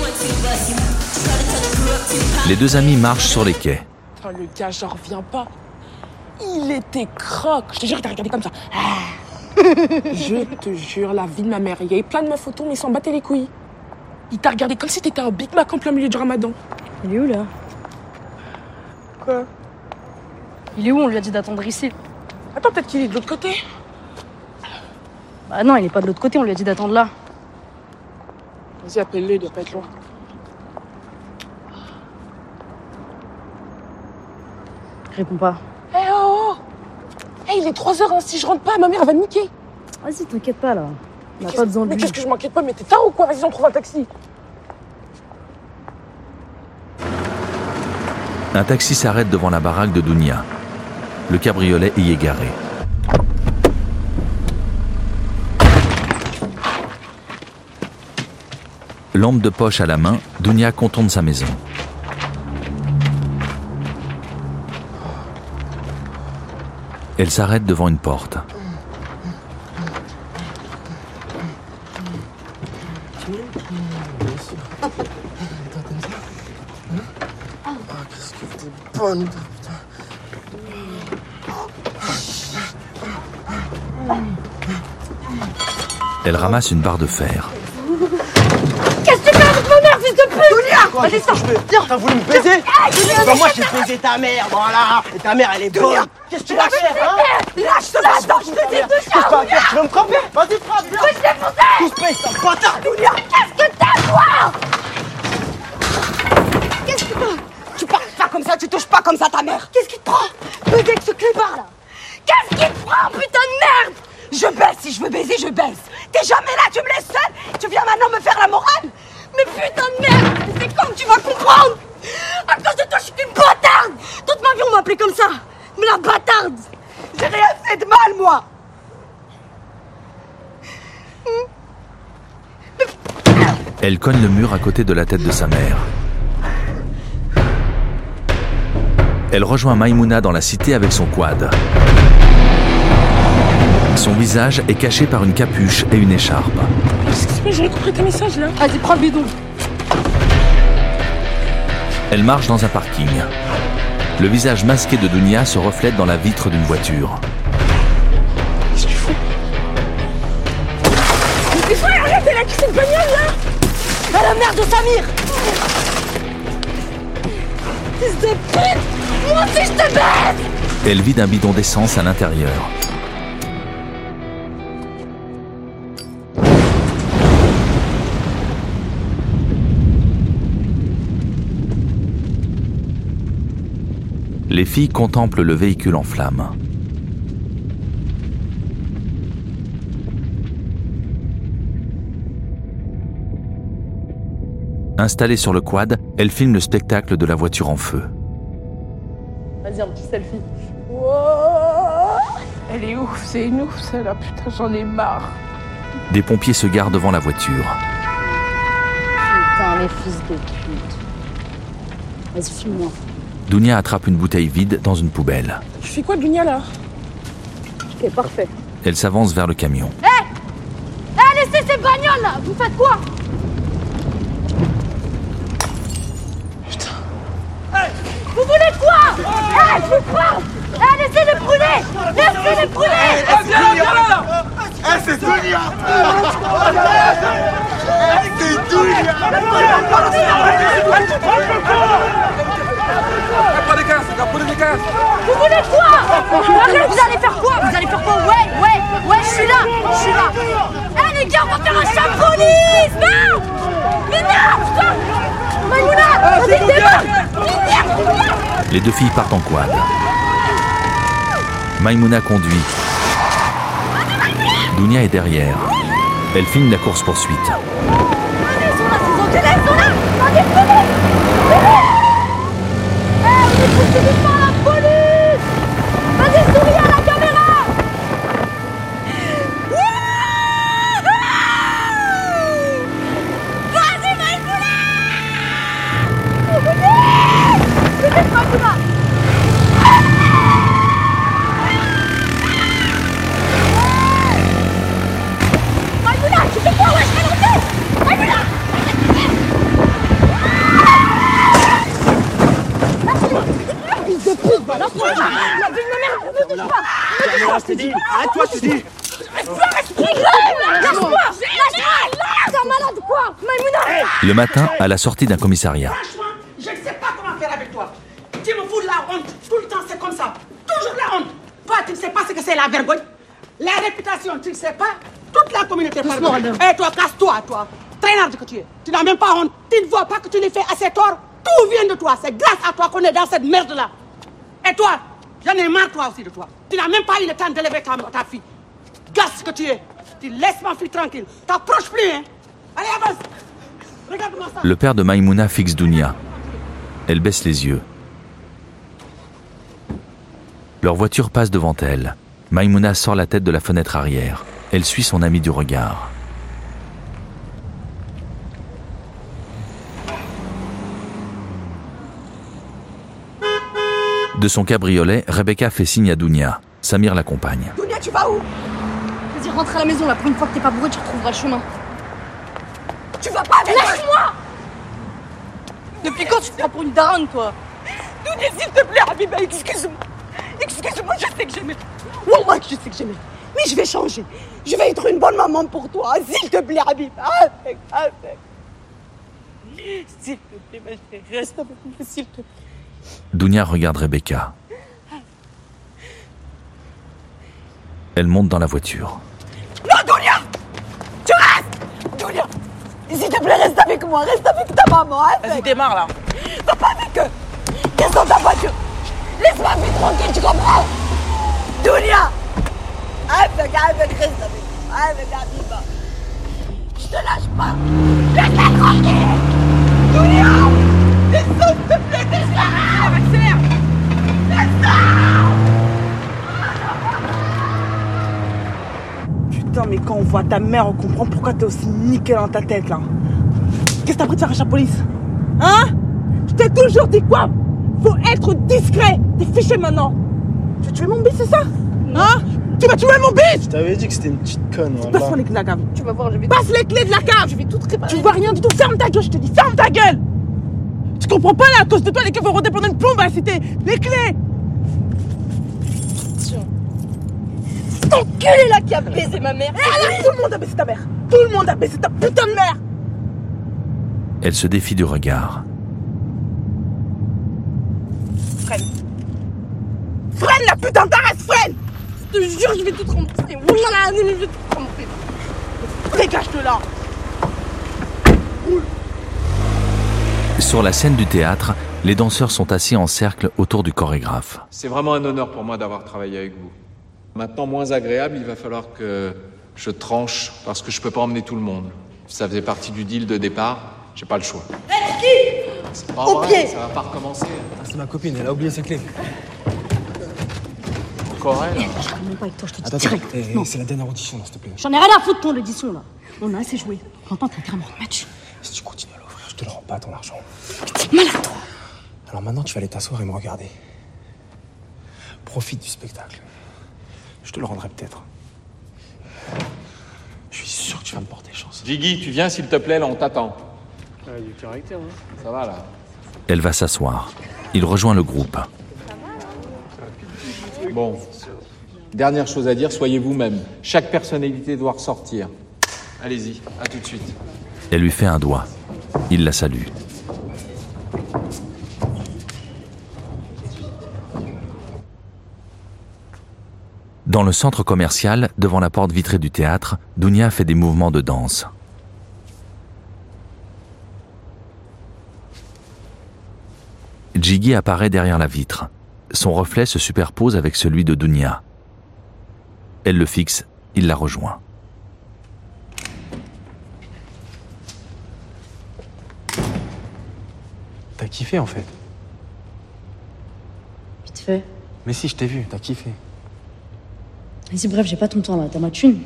Les deux amis marchent sur les quais. Putain, le gars, j'en reviens pas. Il était croque. Je te jure, il t'a regardé comme ça. Je te jure, la vie de ma mère. Il y avait plein de meufs autour, mais ils s'en battaient les couilles. Il t'a regardé comme si t'étais un Big Mac en plein milieu du ramadan. Il est où, là? Quoi? Il est où? On lui a dit d'attendre ici. Attends, peut-être qu'il est de l'autre côté. Bah non, il est pas de l'autre côté, on lui a dit d'attendre là. Vas-y, appelle-le, il doit pas être loin. Réponds pas. Eh hey, oh, oh hey, il est trois heures, hein. Si je rentre pas, ma mère elle va me niquer. Vas-y, t'inquiète pas là. On n'a pas besoin de Mais lui. qu'est-ce que je m'inquiète pas? Mais t'es tard ou quoi? Vas-y, on trouve un taxi. Un taxi s'arrête devant la baraque de Dounia. Le cabriolet y est garé. Lampe de poche à la main, Dounia contourne sa maison. Elle s'arrête devant une porte. Bonne. Elle ramasse une barre de fer. Dunia! Vas-y, sors! T'as voulu me baiser? Bah, moi, j'ai baisé ta mère, voilà! Et ta mère, elle est bonne! Qu'est-ce que tu vas faire, hein? Lâche ce bâtard, je te dis, Dunia! Touche pas à terre, tu veux me frapper? Vas-y, frappe! Je vais te défoncer! Touche pas, c'est un bâtard! Dunia, qu'est-ce que t'as, toi? Qu'est-ce que t'as? Tu parles pas comme ça, tu touches pas comme ça ta mère! Qu'est-ce qui te prend? Baiser avec ce clébard, là! Qu'est-ce qui te prend, putain de merde? Je baisse, si je veux baiser, je baisse! T'es jamais là, tu me laisses seule! Tu viens maintenant me faire la morale? Mais putain de merde! C'est quand que tu vas comprendre? À cause de toi, je suis une bâtarde! Toute ma vie, on m'appelait comme ça! Mais la bâtarde! J'ai rien fait de mal, moi! Elle cogne le mur à côté de la tête de sa mère. Elle rejoint Maïmouna dans la cité avec son quad. Son visage est caché par une capuche et une écharpe. Qu'est-ce qui se passe? J'ai compris tes messages là. Vas-y, prends le bidon. Elle marche dans un parking. Le visage masqué de Dunia se reflète dans la vitre d'une voiture. Qu'est-ce que tu fais? Mais t'es frère, arrête, elle a quitté le bagnole là! À la mère de Samir! Fils de pute! Moi aussi je te baise! Elle vide un bidon d'essence à l'intérieur. Les filles contemplent le véhicule en flammes. Installée sur le quad, elle filme le spectacle de la voiture en feu. Vas-y, un petit selfie. Wow. Elle est ouf, c'est une ouf celle-là, putain, j'en ai marre. Des pompiers se garent devant la voiture. Putain, les fils de pute. Vas-y, filme-moi. Dunia attrape une bouteille vide dans une poubelle. Tu fais quoi, Dunia, là? Ok, parfait. Elle s'avance vers le camion. Hé hey hey, laissez ces bagnoles, là! Vous faites quoi? Putain. Hey, vous voulez quoi? Hé, hey, je vous parle! Hé, hey, laissez-les brûler! Laissez-les brûler! Eh, viens là, viens là! Eh, c'est Dunia! C'est Dunia! Vous voulez quoi? Vous allez faire quoi? Vous allez faire quoi? Ouais, ouais, ouais, je suis là, je suis là. Eh hey, les gars, on va faire un chat de police! Non! Mais non, putain! Maïmouna, vas-y, démarre! Les deux filles partent en quad. Maïmouna conduit. Dunia est derrière. Elle filme la course-poursuite. Allez, ils sont là, ces enculés, ils sont là! Allez, venez! Eh, on est poursuivis par la police! Vas-y, souris à la caméra! Vas-y, Maïmouna! Venez! Venez, Maïmouna! Maïmouna, tu fais quoi? Ouais, je vais monter! Maïmouna! Fils de pute, voilà, la vie de ma mère, ne me touche pas! Je te dis, arrête-toi, je te dis! Lâche-moi! Lâche-moi! T'es un malade ou quoi? Maïmouna! Le matin, à la sortie d'un commissariat. Franchement, je ne sais pas comment faire avec toi. Tu me fous la honte. Tout le temps, c'est comme ça. Toujours la honte. Toi, tu ne sais pas ce que c'est la vergogne. La réputation, tu ne sais pas. Toute la communauté parle. Eh, toi, casse-toi, toi. Traînard que tu es. Tu n'as même pas honte. Tu ne vois pas que tu les fais assez tort. Tout vient de toi. C'est grâce à toi qu'on est dans cette merde-là. Et toi, j'en ai marre, toi aussi, de toi. Tu n'as même pas eu le temps d'élever ta, ta fille. Gasse que tu es. Tu laisses ma fille tranquille. T'approches plus, hein. Allez, avance. Regarde-moi ça. Le père de Maïmouna fixe Dunia. Elle baisse les yeux. Leur voiture passe devant elle. Maïmouna sort la tête de la fenêtre arrière. Elle suit son ami du regard. De son cabriolet, Rebecca fait signe à Dunia. Samir l'accompagne. Dunia, tu vas où? Vas-y, rentre à la maison, là. Pour une fois que t'es pas bourré, tu retrouveras le chemin. Tu vas pas avec moi? Lâche-moi! Depuis quand tu te prends pour une daronne, toi? Dunia, s'il te plaît, Habiba, excuse-moi. Excuse-moi, je sais que j'aimais. Wallah, je sais que j'aimais. Mais je vais changer. Je vais être une bonne maman pour toi. S'il te plaît, Habiba. Avec, avec. S'il te plaît, ma chérie, reste avec moi, s'il te plaît. Dounia regarde Rebecca. Elle monte dans la voiture. Non, Dounia! Tu restes! Dounia! S'il te plaît, reste avec moi, reste avec ta maman, hein? Vas-y, démarre là. Va pas avec eux! Reste dans ta voiture! Laisse-ma vie tranquille, tu comprends? Dounia! Avec, avec, reste avec moi, avec, Habiba. Je te lâche pas! Laisse-la tranquille! Dounia! Laisse-la, s'il te plaît, laisse-la! Accélère! Laisse-la! Putain, mais quand on voit ta mère, on comprend pourquoi t'es aussi nickel dans ta tête, là. Qu'est-ce que t'as pris de faire à la police? Hein? Je t'ai toujours dit quoi? Faut être discret. T'es fiché maintenant. Tu veux tuer mon biche, c'est ça? Hein? Tu vas tuer mon biche? Je t'avais dit que c'était une petite conne, voilà. Passe-moi les clés de la cave. Tu vas voir, je vais... Passe les clés de la cave. Je vais tout réparer. Tu vois rien du tout. Ferme ta gueule, je te dis. Ferme ta gueule. Tu comprends pas, là, à cause de toi, les keufs vont redépendre une plombe à la cité. Les clés. Cet enculé là qui a baisé ma mère. Eh, là, tout le monde a baisé ta mère. Tout le monde a baisé ta putain de mère. Elle se défie du regard. Freine. Freine la putain d'arrête, freine. Je te jure, je vais tout te rentrer. Voilà, je vais tout te rentrer. Dégage-le là. Sur la scène du théâtre, les danseurs sont assis en cercle autour du chorégraphe. C'est vraiment un honneur pour moi d'avoir travaillé avec vous. Maintenant, moins agréable, il va falloir que je tranche parce que je peux pas emmener tout le monde. Ça faisait partie du deal de départ, j'ai pas le choix. C'est pas Au vrai, pied. ça va pas recommencer. Ah, c'est ma copine, elle a oublié ses clés. Encore elle. Je parle même pas avec toi, je te dis Attends, direct. attends, eh, Non. c'est la dernière audition, là, s'il te plaît. J'en ai rien à foutre de ton audition là. On a assez joué. Maintenant, t'as intérêt à me rematch. Si tu continues à l'offrir, je te le rends pas ton argent. T'es malade, toi. Alors maintenant, tu vas aller t'asseoir et me regarder. Profite du spectacle. Je te le rendrai peut-être. Je suis sûr que tu vas me porter chance. Jiggy, tu viens s'il te plaît, là, on t'attend. Ah, du caractère, hein. Ça va, là. Elle va s'asseoir. Il rejoint le groupe. Bon. Dernière chose à dire, soyez vous-même. Chaque personnalité doit ressortir. Allez-y, à tout de suite. Elle lui fait un doigt. Il la salue. Dans le centre commercial, devant la porte vitrée du théâtre, Dounia fait des mouvements de danse. Jiggy apparaît derrière la vitre. Son reflet se superpose avec celui de Dounia. Elle le fixe, il la rejoint. T'as kiffé en fait. Vite fait. Mais si, je t'ai vu, t'as kiffé. Vas-y, bref, j'ai pas ton temps là. T'as ma thune.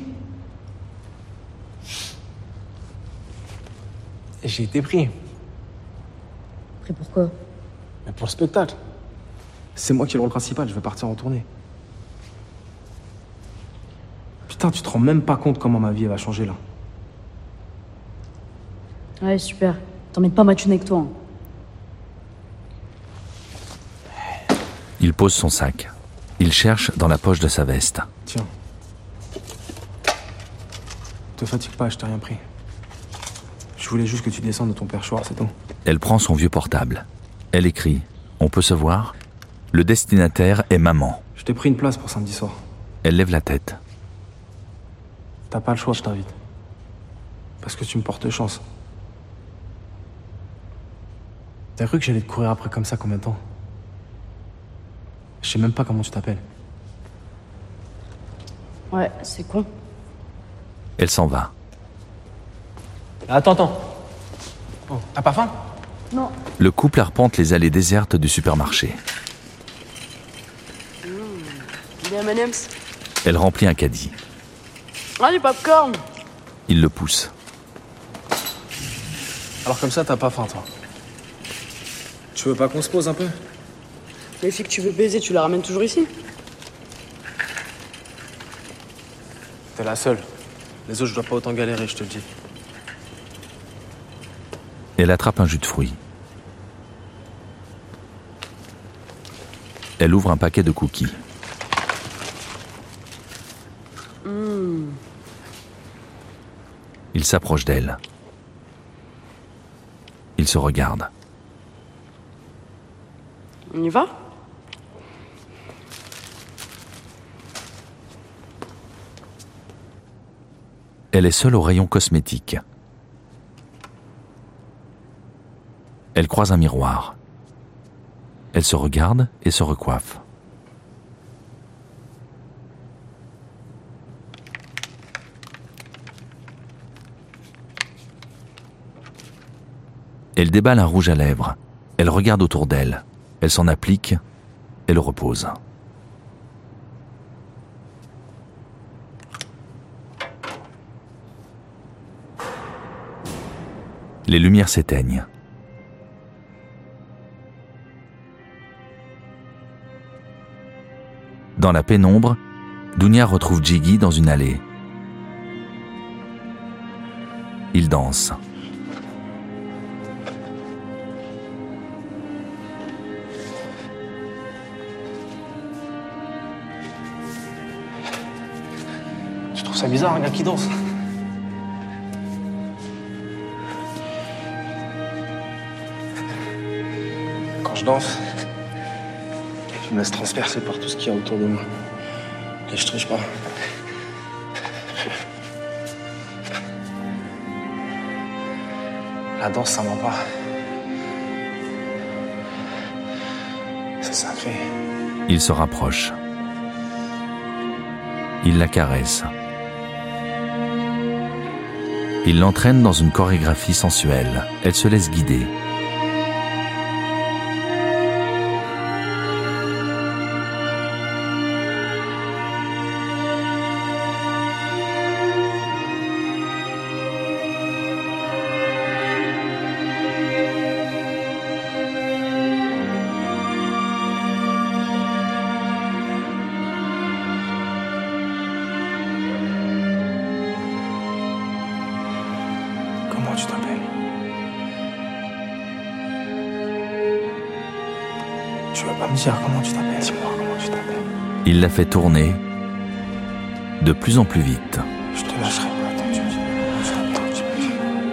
Et j'ai été pris. Après, pourquoi? Mais pour le spectacle. C'est moi qui ai le rôle principal, je vais partir en tournée. Putain, tu te rends même pas compte comment ma vie elle va changer là. Ouais, super. T'emmènes pas ma thune avec toi. Hein. Il pose son sac. Il cherche dans la poche de sa veste. Tiens. Te fatigue pas, je t'ai rien pris. Je voulais juste que tu descendes de ton perchoir, c'est tout. Elle prend son vieux portable. Elle écrit « On peut se voir ?» Le destinataire est maman. Je t'ai pris une place pour samedi soir. Elle lève la tête. T'as pas le choix, je t'invite. Parce que tu me portes chance. T'as cru que j'allais te courir après comme ça combien de temps? Je sais même pas comment tu t'appelles. Ouais, c'est con. Elle s'en va. Attends, attends. Oh, t'as pas faim? Non. Le couple arpente les allées désertes du supermarché. Des M and M's. Elle remplit un caddie. Ah, du popcorn. Il le pousse. Alors comme ça, t'as pas faim, toi. Tu veux pas qu'on se pose un peu? Les filles que tu veux baiser, tu les ramènes toujours ici? T'es la seule. Les autres, je dois pas autant galérer, je te le dis. Elle attrape un jus de fruits. Elle ouvre un paquet de cookies. Mmh. Il s'approche d'elle. Ils se regardent. On y va? Elle est seule au rayon cosmétique. Elle croise un miroir. Elle se regarde et se recoiffe. Elle déballe un rouge à lèvres. Elle regarde autour d'elle. Elle s'en applique et le repose. Les lumières s'éteignent. Dans la pénombre, Dounia retrouve Jiggy dans une allée. Ils dansent. Je trouve ça bizarre, un gars qui danse. Quand je danse, je me laisse transpercer par tout ce qu'il y a autour de moi. Et je triche pas. La danse, ça ment pas. C'est sacré. Il se rapproche. Il la caresse. Il l'entraîne dans une chorégraphie sensuelle. Elle se laisse guider. Comment tu t'appelles? Tu vas pas me dire comment tu t'appelles? Dis-moi comment tu t'appelles. Il la fait tourner de plus en plus vite. Je te lâcherai pas tant que tu me dis comment tu t'appelles.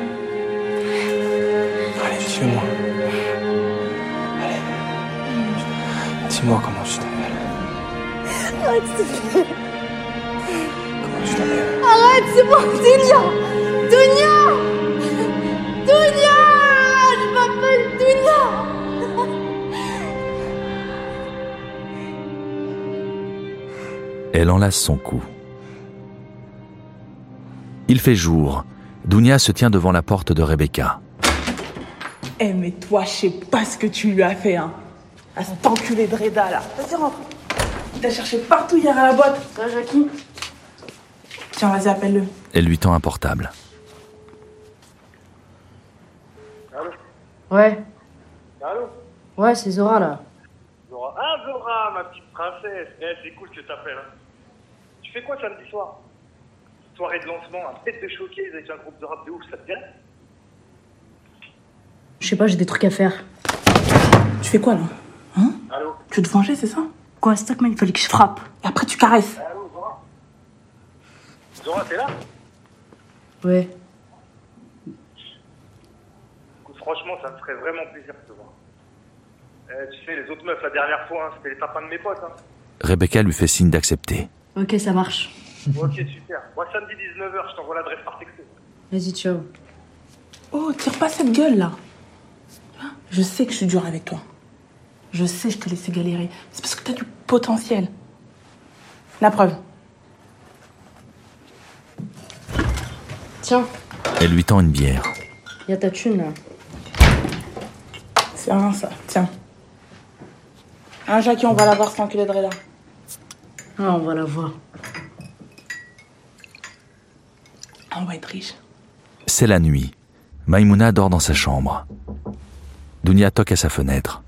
Allez, dis-le-moi. Allez. Dis-moi comment tu t'appelles. Arrête, s'il te plaît. Comment tu t'appelles? Arrête, c'est bon, Dounia! Dounia! Dounia! Je m'appelle Dounia! Elle enlace son cou. Il fait jour. Dounia se tient devant la porte de Rebecca. Eh mais toi, je sais pas ce que tu lui as fait, hein. À cet enculé de Reda, là. Vas-y, rentre. Il t'a cherché partout hier à la boîte. Ça va, Jackie? Tiens, vas-y, appelle-le. Elle lui tend un portable. Allô? Ouais. Allô? Ouais, c'est Zora, là. Zora. Ah, Zora, ma petite princesse. Eh, c'est cool que tu t'appelles. Hein. Tu fais quoi samedi soir? Soirée de lancement, un tête de showcase avec un groupe de rap de ouf, ça te dirait? Je sais pas, j'ai des trucs à faire. Tu fais quoi, là? Hein? Allô? Tu veux te venger, c'est ça? Quoi, Stockman, il fallait que je frappe. Et après, tu caresses. Allô, Zora? Zora, t'es là? Ouais. Écoute, franchement, ça me ferait vraiment plaisir de te voir. Eh, tu sais, les autres meufs, la dernière fois, hein, c'était les tapins de mes potes. Hein. Rebecca lui fait signe d'accepter. Ok, ça marche. Ok, super. Moi, samedi dix-neuf heures, je t'envoie l'adresse par texto. Vas-y, ciao. Oh, tire pas cette gueule, là. Je sais que je suis dure avec toi. Je sais que je t'ai laissé galérer. C'est parce que t'as du potentiel. La preuve. Tiens, Elle lui tend une bière. y a ta thune, là. C'est rien, ça. Tiens. Hein, Jackie, on va la voir, cet enculé de Reda. Ah, on va la voir. Ah, on va être riche. C'est la nuit. Maïmouna dort dans sa chambre. Dounia toque à sa fenêtre.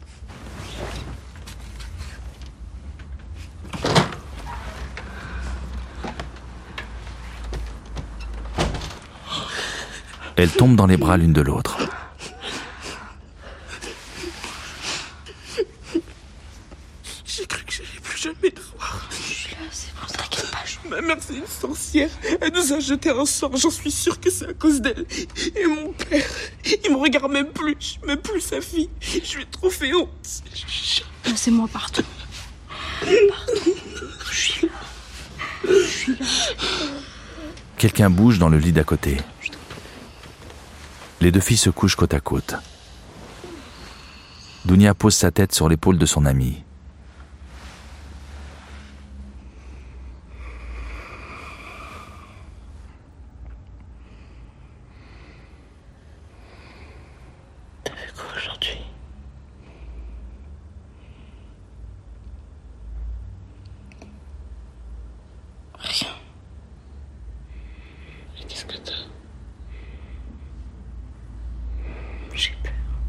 Elles tombent dans les bras l'une de l'autre. J'ai cru que vais plus jamais te voir. Je suis là, c'est bon, t'inquiète pas. Je... Ma mère, c'est une sorcière. Elle nous a jeté un sort. J'en suis sûre que c'est à cause d'elle. Et mon père, il me regarde même plus. Je suis même plus sa fille. Je lui ai trop fait honte. C'est moi partout. Partout. Je suis là. Je suis là. Quelqu'un bouge dans le lit d'à côté. Les deux filles se couchent côte à côte. Dounia pose sa tête sur l'épaule de son amie. T'as fait quoi aujourd'hui? Rien. Mais qu'est-ce que t'as? J'ai peur.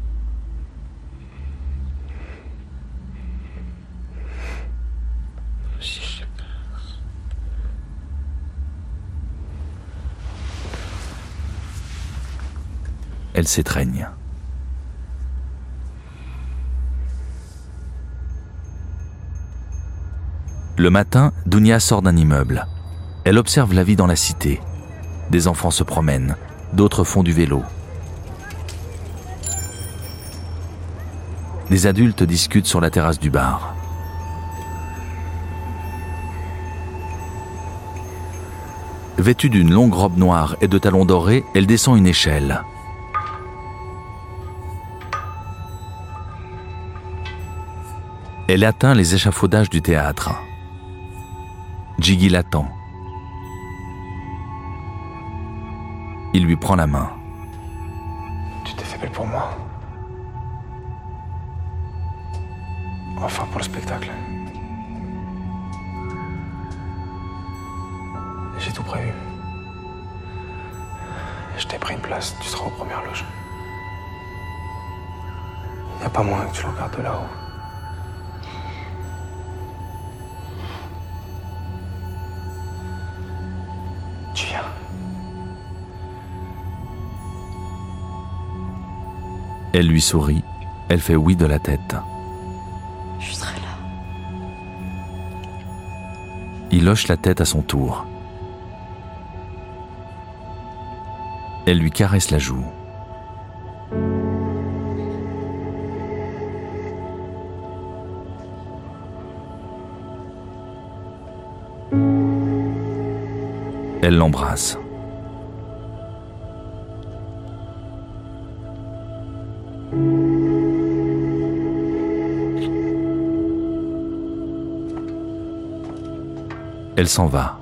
Moi aussi j'ai peur. Elle s'étreigne. Le matin, Dounia sort d'un immeuble. Elle observe la vie dans la cité. Des enfants se promènent, d'autres font du vélo. Des adultes discutent sur la terrasse du bar. Vêtue d'une longue robe noire et de talons dorés, elle descend une échelle. Elle atteint les échafaudages du théâtre. Jiggy l'attend. Il lui prend la main. Tu t'es fait belle pour moi. Enfin, pour le spectacle. J'ai tout prévu. Je t'ai pris une place, tu seras aux premières loges. Y a pas moyen que tu le regardes de là-haut. Tu viens. Elle lui sourit, elle fait oui de la tête. Je serai là. Il hoche la tête à son tour. Elle lui caresse la joue. Elle l'embrasse. Elle s'en va.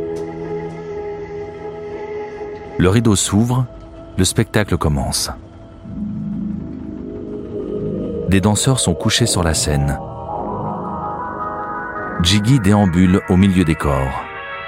Le rideau s'ouvre, le spectacle commence. Des danseurs sont couchés sur la scène. Jiggy déambule au milieu des corps.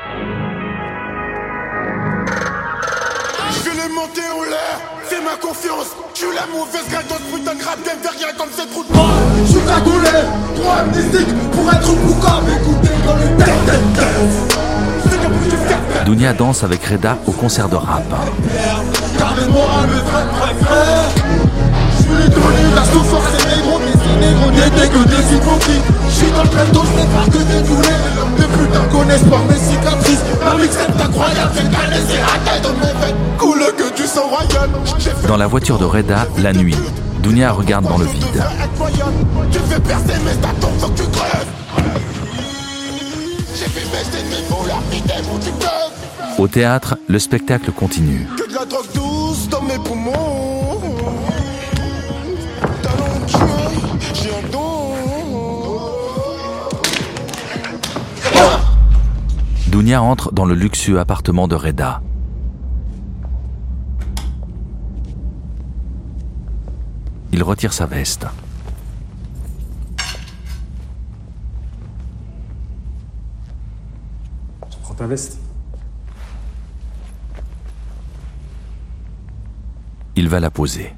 Je vais les monter en l'air, fais ma confiance. Je suis la mauvaise gueule dans ce putain de rap game derrière comme ces trous de balle. Je suis cagoulé, trop amnésique pour être boucan, m'écouter dans le tête tête tête. Dounia danse avec Reda au concert de rap. Car les morales, mes vrais vrais frères. Je suis les données, la souffrance c'est négro, mais ces négros n'étaient que des hypocrites. Je suis dans le plateau, je n'ai pas que des douleurs. Les putains connaissent pas mes cicatrices. Ma mixtape incroyable, c'est qu'elle les raquette dans mes veines. Coule que du sang royal. Dans la voiture de Reda, la nuit, Dounia regarde dans le vide. Tu fais percer mes statons, faut que tu crèves. J'ai fait baisser mes mots, leur fidèle, où tu peux. Au théâtre, le spectacle continue. Que de la drogue douce dans mes poumons. Talentueux, j'ai un don. Dounia entre dans le luxueux appartement de Reda. Il retire sa veste. Tu prends ta veste. Il va la poser.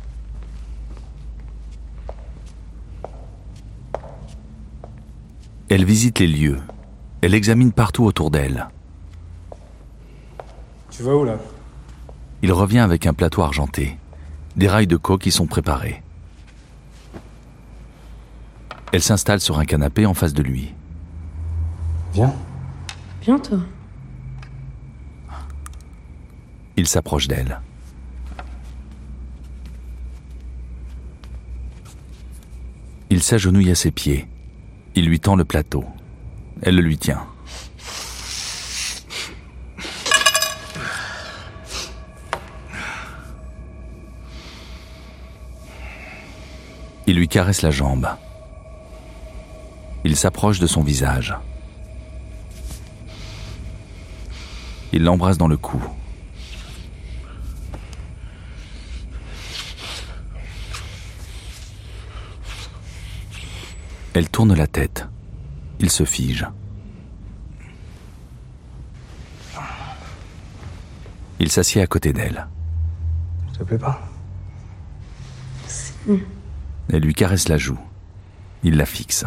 Elle visite les lieux. Elle examine partout autour d'elle. Tu vas où là? Il revient avec un plateau argenté. Des rails de coke qui sont préparés. Elle s'installe sur un canapé en face de lui. Viens. Viens, toi. Il s'approche d'elle. Il s'agenouille à ses pieds. Il lui tend le plateau. Elle le lui tient. Il lui caresse la jambe. Il s'approche de son visage. Il l'embrasse dans le cou. Elle tourne la tête. Il se fige. Il s'assied à côté d'elle. Ça te plaît pas? Si. Elle lui caresse la joue. Il la fixe.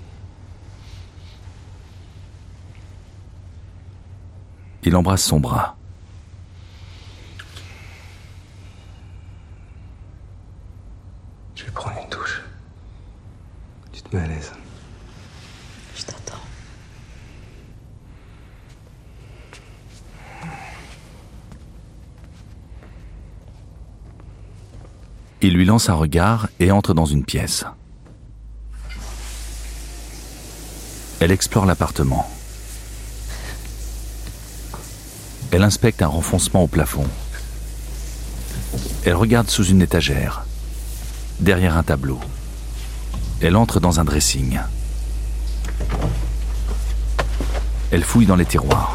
Il embrasse son bras. Je vais prendre une douche. Tu te mets à l'aise. Je t'attends. Il lui lance un regard et entre dans une pièce. Elle explore l'appartement. Elle inspecte un renfoncement au plafond. Elle regarde sous une étagère, derrière un tableau. Elle entre dans un dressing. Elle fouille dans les tiroirs.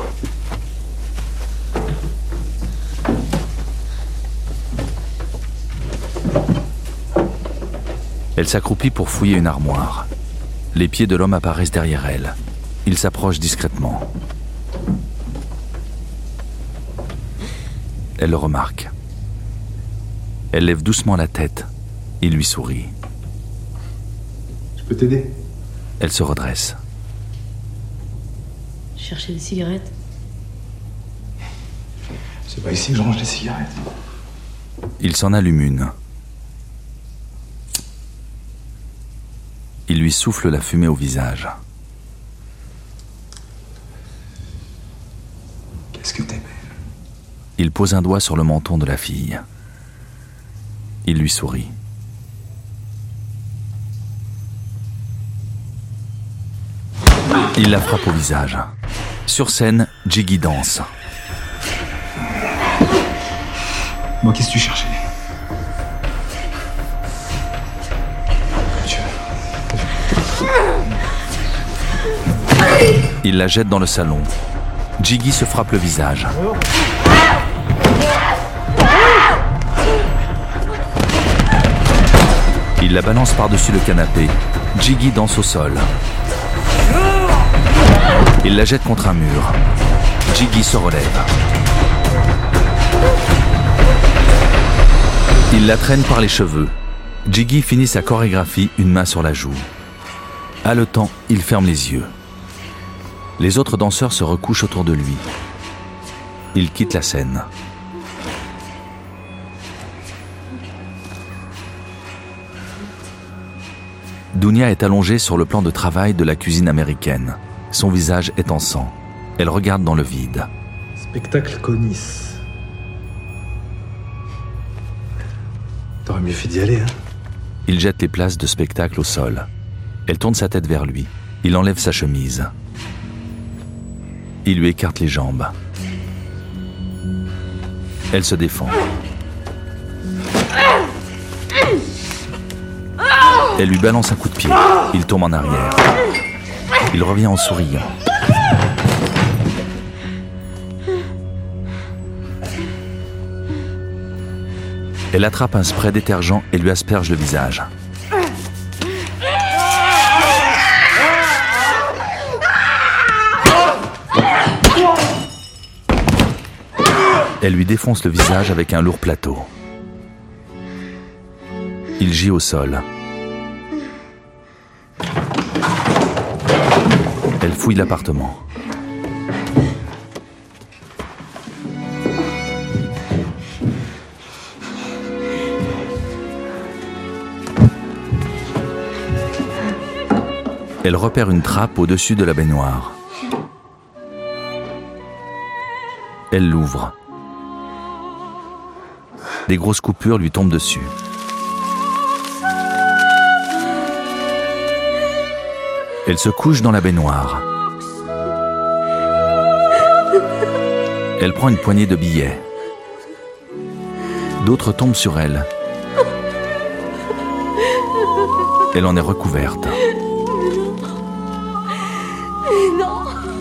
Elle s'accroupit pour fouiller une armoire. Les pieds de l'homme apparaissent derrière elle. Il s'approche discrètement. Elle le remarque. Elle lève doucement la tête. Il lui sourit. Je peux t'aider? Elle se redresse. Chercher des cigarettes. C'est pas ici que je range les cigarettes. Il s'en allume une. Il lui souffle la fumée au visage. Qu'est-ce que t'es belle. Il pose un doigt sur le menton de la fille. Il lui sourit. Il la frappe au visage. Sur scène, Jiggy danse. Moi, qu'est-ce que tu cherchais? Il la jette dans le salon. Jiggy se frappe le visage. Il la balance par-dessus le canapé. Jiggy danse au sol. Il la jette contre un mur. Jiggy se relève. Il la traîne par les cheveux. Jiggy finit sa chorégraphie, une main sur la joue. Haletant, il ferme les yeux. Les autres danseurs se recouchent autour de lui. Il quitte la scène. Dounia est allongée sur le plan de travail de la cuisine américaine. Son visage est en sang. Elle regarde dans le vide. Spectacle Conis. T'aurais mieux fait d'y aller, hein? Il jette les places de spectacle au sol. Elle tourne sa tête vers lui. Il enlève sa chemise. Il lui écarte les jambes. Elle se défend. Elle lui balance un coup de pied. Il tombe en arrière. Il revient en souriant. Elle attrape un spray détergent et lui asperge le visage. Elle lui défonce le visage avec un lourd plateau. Il gît au sol. Elle fouille l'appartement. Elle repère une trappe au-dessus de la baignoire. Elle l'ouvre. Des grosses coupures lui tombent dessus. Elle se couche dans la baignoire. Elle prend une poignée de billets. D'autres tombent sur elle. Elle en est recouverte. Non.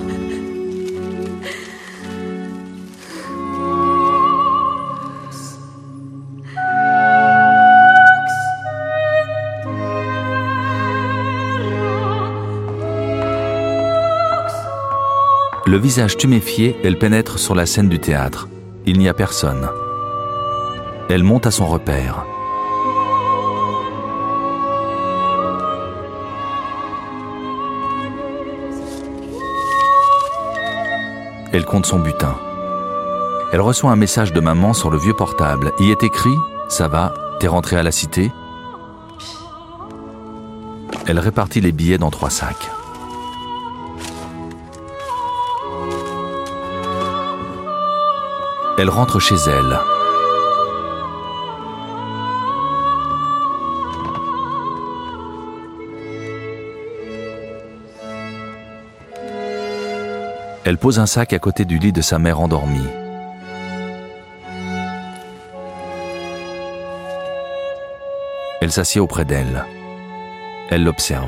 Le visage tuméfié, elle pénètre sur la scène du théâtre. Il n'y a personne. Elle monte à son repère. Elle compte son butin. Elle reçoit un message de maman sur le vieux portable. Il est écrit « Ça va, t'es rentré à la cité ?» Elle répartit les billets dans trois sacs. Elle rentre chez elle. Elle pose un sac à côté du lit de sa mère endormie. Elle s'assied auprès d'elle. Elle l'observe.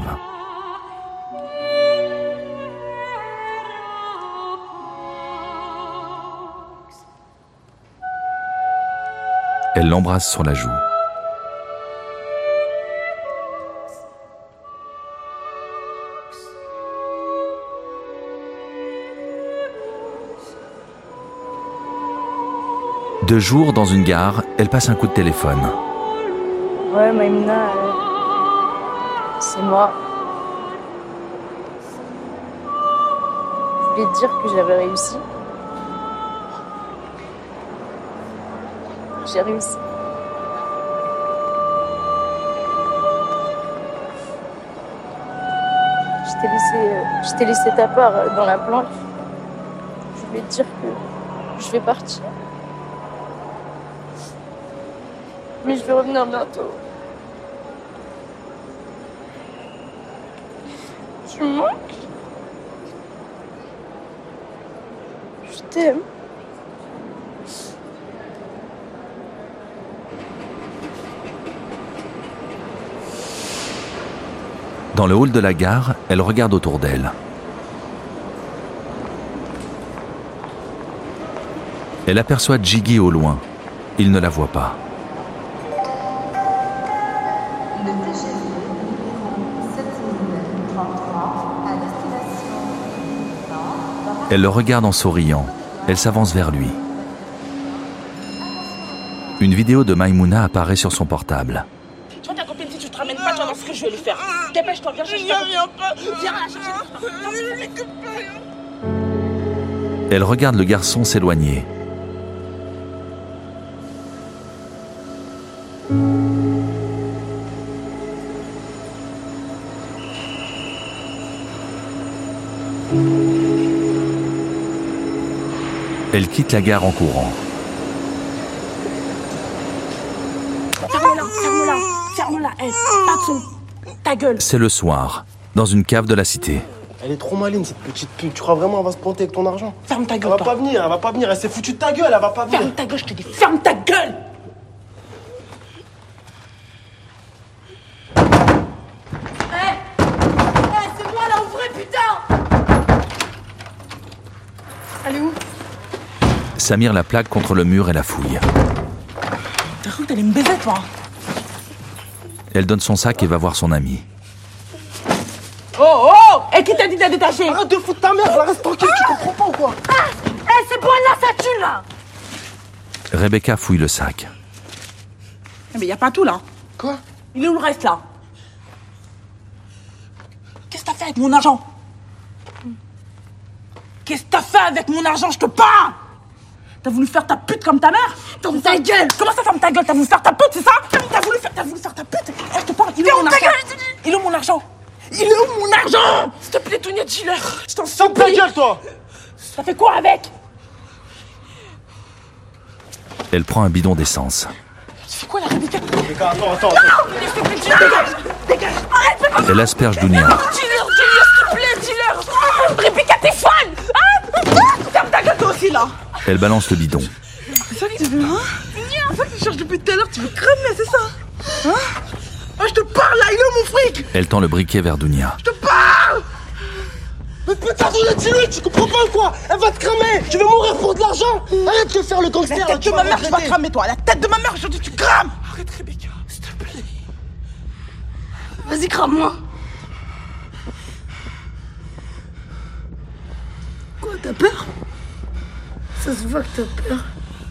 Elle l'embrasse sur la joue. De jour, dans une gare, elle passe un coup de téléphone. Ouais, Maïmouna, euh, c'est moi. Je voulais te dire que j'avais réussi. J'ai réussi. Je t'ai laissé, euh, je t'ai laissé ta part euh, dans la planche. Je voulais te dire que je vais partir. Mais je vais revenir bientôt. Tu me manques? Je t'aime. Dans le hall de la gare, elle regarde autour d'elle. Elle aperçoit Jiggy au loin. Il ne la voit pas. Elle le regarde en souriant. Elle s'avance vers lui. Une vidéo de Maïmouna apparaît sur son portable. Tu vois ta copine, si tu te ramènes pas, tu vas voir ce que je vais lui faire. Dépêche-toi, viens chercher ta copine. Viens la chercher. Elle regarde le garçon s'éloigner. Elle quitte la gare en courant. Ferme-la, ferme-la, ferme-la, elle, pas de son. Ta gueule. C'est le soir, dans une cave de la cité. Elle est trop maline, cette petite pute. Tu crois vraiment qu'elle va se planter avec ton argent? Ferme ta gueule. Elle va pas venir, elle va pas venir. Elle s'est foutue de ta gueule, elle va pas venir. Ferme ta gueule, je te dis, ferme ta gueule. Hé hey, c'est moi là, ouvrez, putain. Elle est où? Samir la plaque contre le mur et la fouille. T'as cru que t'allais me baiser, toi? Elle donne son sac et va voir son ami. Oh, oh! Et qui t'a dit d'être détaché? Arrête de foutre ta mère, elle reste tranquille, tu comprends pas ou quoi? Ah hé, hey, c'est bon, là, ça tue, là. Rebecca fouille le sac. Mais y a pas tout, là. Quoi? Il est où le reste, là? Qu'est-ce que t'as fait avec mon argent? Qu'est-ce que t'as fait avec mon argent? Je te parle! T'as voulu faire ta pute comme ta mère? Ferme ta gueule! Comment ça, ferme ta gueule? T'as voulu faire ta pute, c'est ça? T'as voulu faire, t'as voulu faire ta pute? Eh, je te parle, il est où mon argent? Il est où mon argent? Il est où mon argent? S'il te plaît, Dunia, dis-leur. Je t'en Ferme ta gueule, toi. Ça fait quoi avec? Elle prend un bidon d'essence. Tu fais quoi là, Rebecca? Rebecca, attends, attends. Non, s'il te plaît, dis-leur, dégage, dégage. Arrête, fais pas ça. Elle asperge Dunia. Dis-leur, dis-leur, s'il te plaît, dis-leur. Rebecca, t'es fan. Ah, ferme ta gueule toi aussi là. Elle balance le bidon. C'est ça que tu veux, hein? C'est ça que tu cherches depuis tout à l'heure, tu veux cramer, c'est ça? Hein? Ah, je te parle là, il est où mon fric? Elle tend le briquet vers Dunia. Je te parle! Mais putain, on a tué, tu comprends pas ou quoi? Elle va te cramer! Tu veux mourir pour de l'argent? Arrête de faire le gangster! La tête de ma mère, tu vas cramer toi! La tête de ma mère, aujourd'hui tu crames! Arrête Rebecca, s'il te plaît! Vas-y, crame-moi! Quoi, t'as peur? Ça se voit que t'as peur.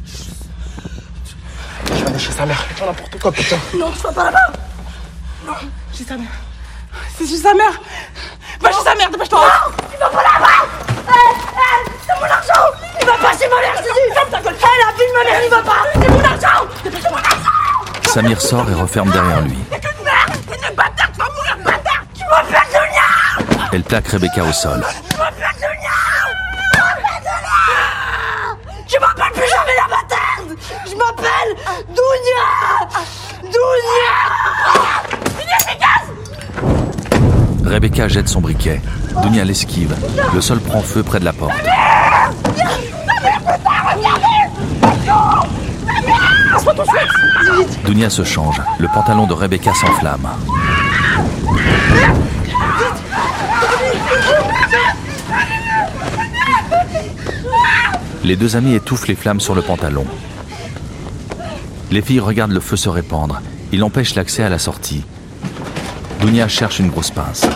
Je vais aller chez sa mère, fais n'importe quoi, putain! Non, tu vas pas là-bas! Non, chez sa mère! C'est chez sa mère! Va chez sa mère, dépêche-toi! Non! Tu vas pas là-bas! Hé, hé, c'est mon argent! Il va pas chez ma mère, je te dis! Ferme ta gueule! Hé, la fille de ma mère, il va pas! C'est mon argent! C'est mon argent! Samir sort et referme derrière lui. T'es qu'une merde! T'es une bâtard! Tu vas mourir, bâtard! Tu m'appelles Dunia! Elle plaque Rebecca au sol. Tu m'appelles Dunia! Tu m'appelles Dunia! Je m'appelle plus jamais la bâtarde! Je m'appelle Dunia! Dunia! Dunia, dégage! Rebecca jette son briquet. Dunia l'esquive. Le sol prend feu près de la porte. Dunia se change. Le pantalon de Rebecca s'enflamme. Les deux amis étouffent les flammes sur le pantalon. Les filles regardent le feu se répandre. Il empêche l'accès à la sortie. Dunia cherche une grosse pince.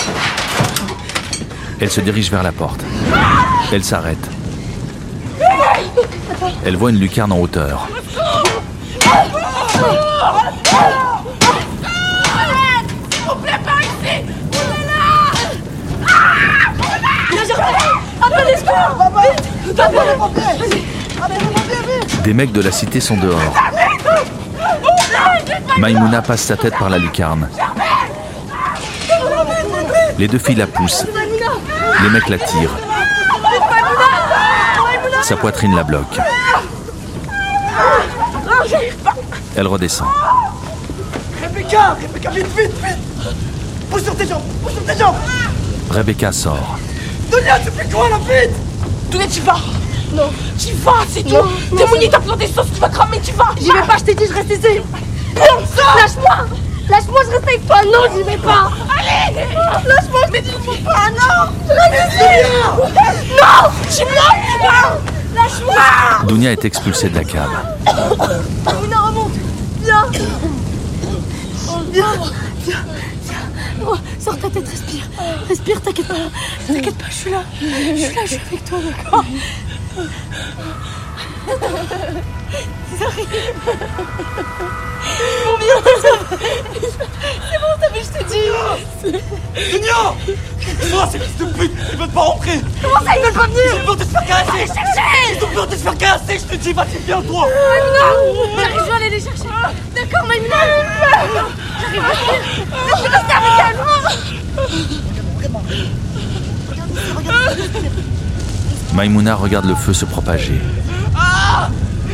Elle se dirige vers la porte. Elle s'arrête. Elle voit une lucarne en hauteur. S'il vous plaît, par ici! Appelle les secours! Des mecs de la cité sont dehors. Maïmouna passe sa tête par la lucarne. Les deux filles la poussent. Les mecs la tirent. Sa poitrine la bloque. Elle redescend. Rebecca! Rebecca, vite, vite, vite! Pousse sur tes jambes! Pousse sur tes jambes! Rebecca sort. Dunia, tu fais quoi, la vite? Dunia, tu vas! Non. Tu vas, c'est tout! T'es mouillé, t'as plein des sauces, tu vas cramer, tu vas! J'y vais pas, je t'ai dit, je reste ici! Lâche-moi! Lâche-moi, je reste avec toi! Non, j'y vais pas! Allez! Lâche-moi, je t'ai dit, je vais pas! Non! Non! Tu me Lâche-moi! Dunia est expulsée de la cave. Mouna, remonte! Viens! Viens! Viens! Oh, sors ta tête, respire! Respire, t'inquiète pas! T'inquiète pas, je suis là! Je suis là, je suis avec toi, d'accord? Ça arrive! Mon bien! C'est bon, t'as vu, je t'ai dit! Dunia! Toi, ces fils de pute! Ils veulent pas rentrer! Comment ça, ils veulent pas venir? Ils ont peur de se faire caresser! Allez chercher! Ils ont peur de se faire caresser, je te dis, vas-y, viens, toi! Maïmouna! J'arrive, je vais aller les chercher! D'accord, Maïmouna! J'arrive à venir! Je suis restée avec elle! Maïmouna regarde le feu se propager. Ah!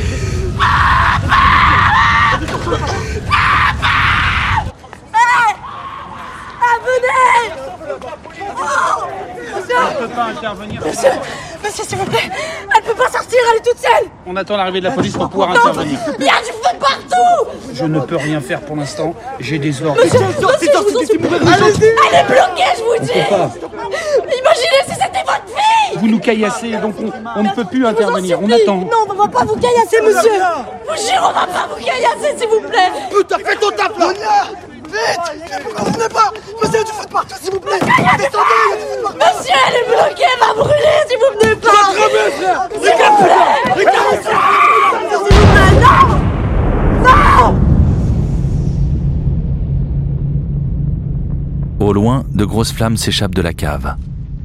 Venez! Oh! Monsieur! Elle ne peut pas intervenir. Monsieur! Monsieur, s'il vous plaît! Elle peut pas sortir, elle est toute seule! On attend l'arrivée de la police pour pouvoir Non, intervenir. il y a du feu partout! Je ne peux rien faire pour l'instant. J'ai des ordres. Monsieur, monsieur, je vous en supplie! Elle est bloquée, je vous On dis! peut pas. Imaginez si c'était votre fille! Vous nous caillassez, donc on, on ne peut plus intervenir. On attend. Non, on va pas vous caillasser, monsieur! Vous jure, on va pas vous caillasser, s'il vous plaît! Putain, fais ton taf là! Vite! Pourquoi vous venez pas? Monsieur, il y a du feu de partout, s'il vous plaît! Descendez, il y a du feu de partout! Monsieur, elle est bloquée, elle va brûler si vous venez pas! Tu vas crever, frère! S'il vous plaît! S'il vous plaît, non! Non! Au loin, de grosses flammes s'échappent de la cave.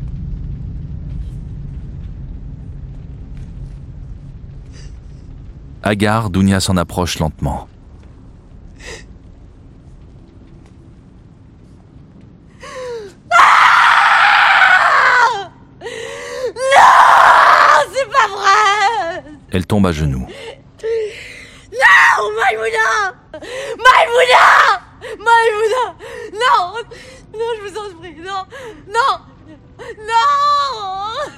Hagard, Dunia s'en approche lentement. Elle tombe à genoux. Non, Maïmouna Maïmouna Maïmouna Non Non, je vous en prie, non Non Non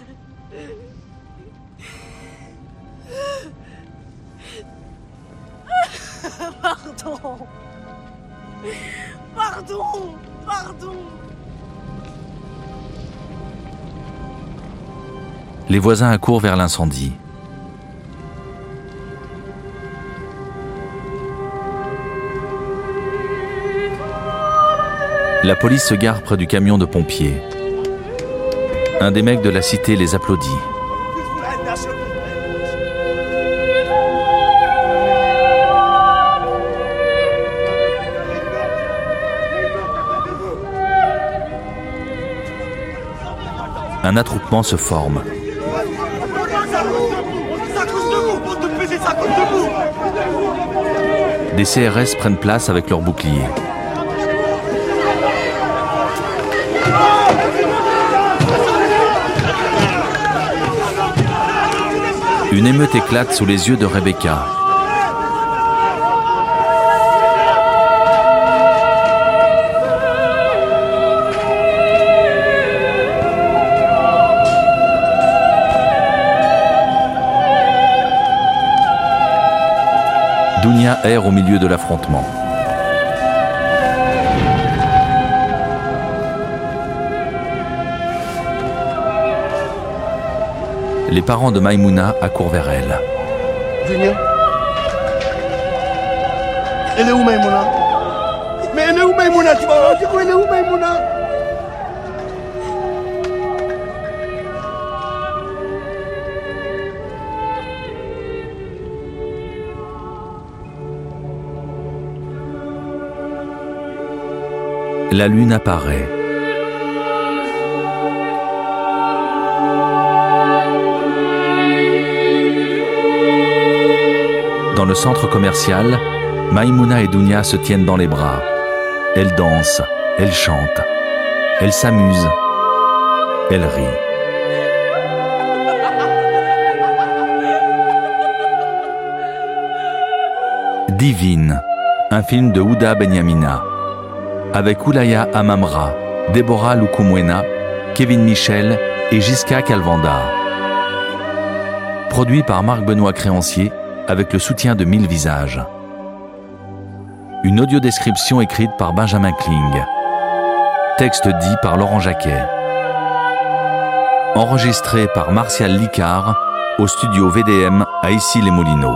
Pardon Pardon Pardon Les voisins accourent vers l'incendie. La police se gare près du camion de pompiers. Un des mecs de la cité les applaudit. Un attroupement se forme. Des C R S prennent place avec leurs boucliers. Une émeute éclate sous les yeux de Rebecca. Dounia erre au milieu de l'affrontement. Les parents de Maïmouna accourent vers elle. Dounia. Elle est où Maïmouna? Mais elle est où Maïmouna? Tu vas dire où elle est où Maïmouna? La lune apparaît. Dans le centre commercial, Maïmouna et Dounia se tiennent dans les bras. Elles dansent, elles chantent, elles s'amusent, elles rient. Divine, un film de Houda Benyamina, avec Oulaya Amamra, Déborah Lukumwena, Kevin Michel et Jiska Calvanda. Produit par Marc-Benoît Créancier, avec le soutien de Mille Visages. Une audiodescription écrite par Benjamin Kling. Texte dit par Laurent Jacquet. Enregistré par Martial Licard au studio V D M à Issy-les-Moulineaux.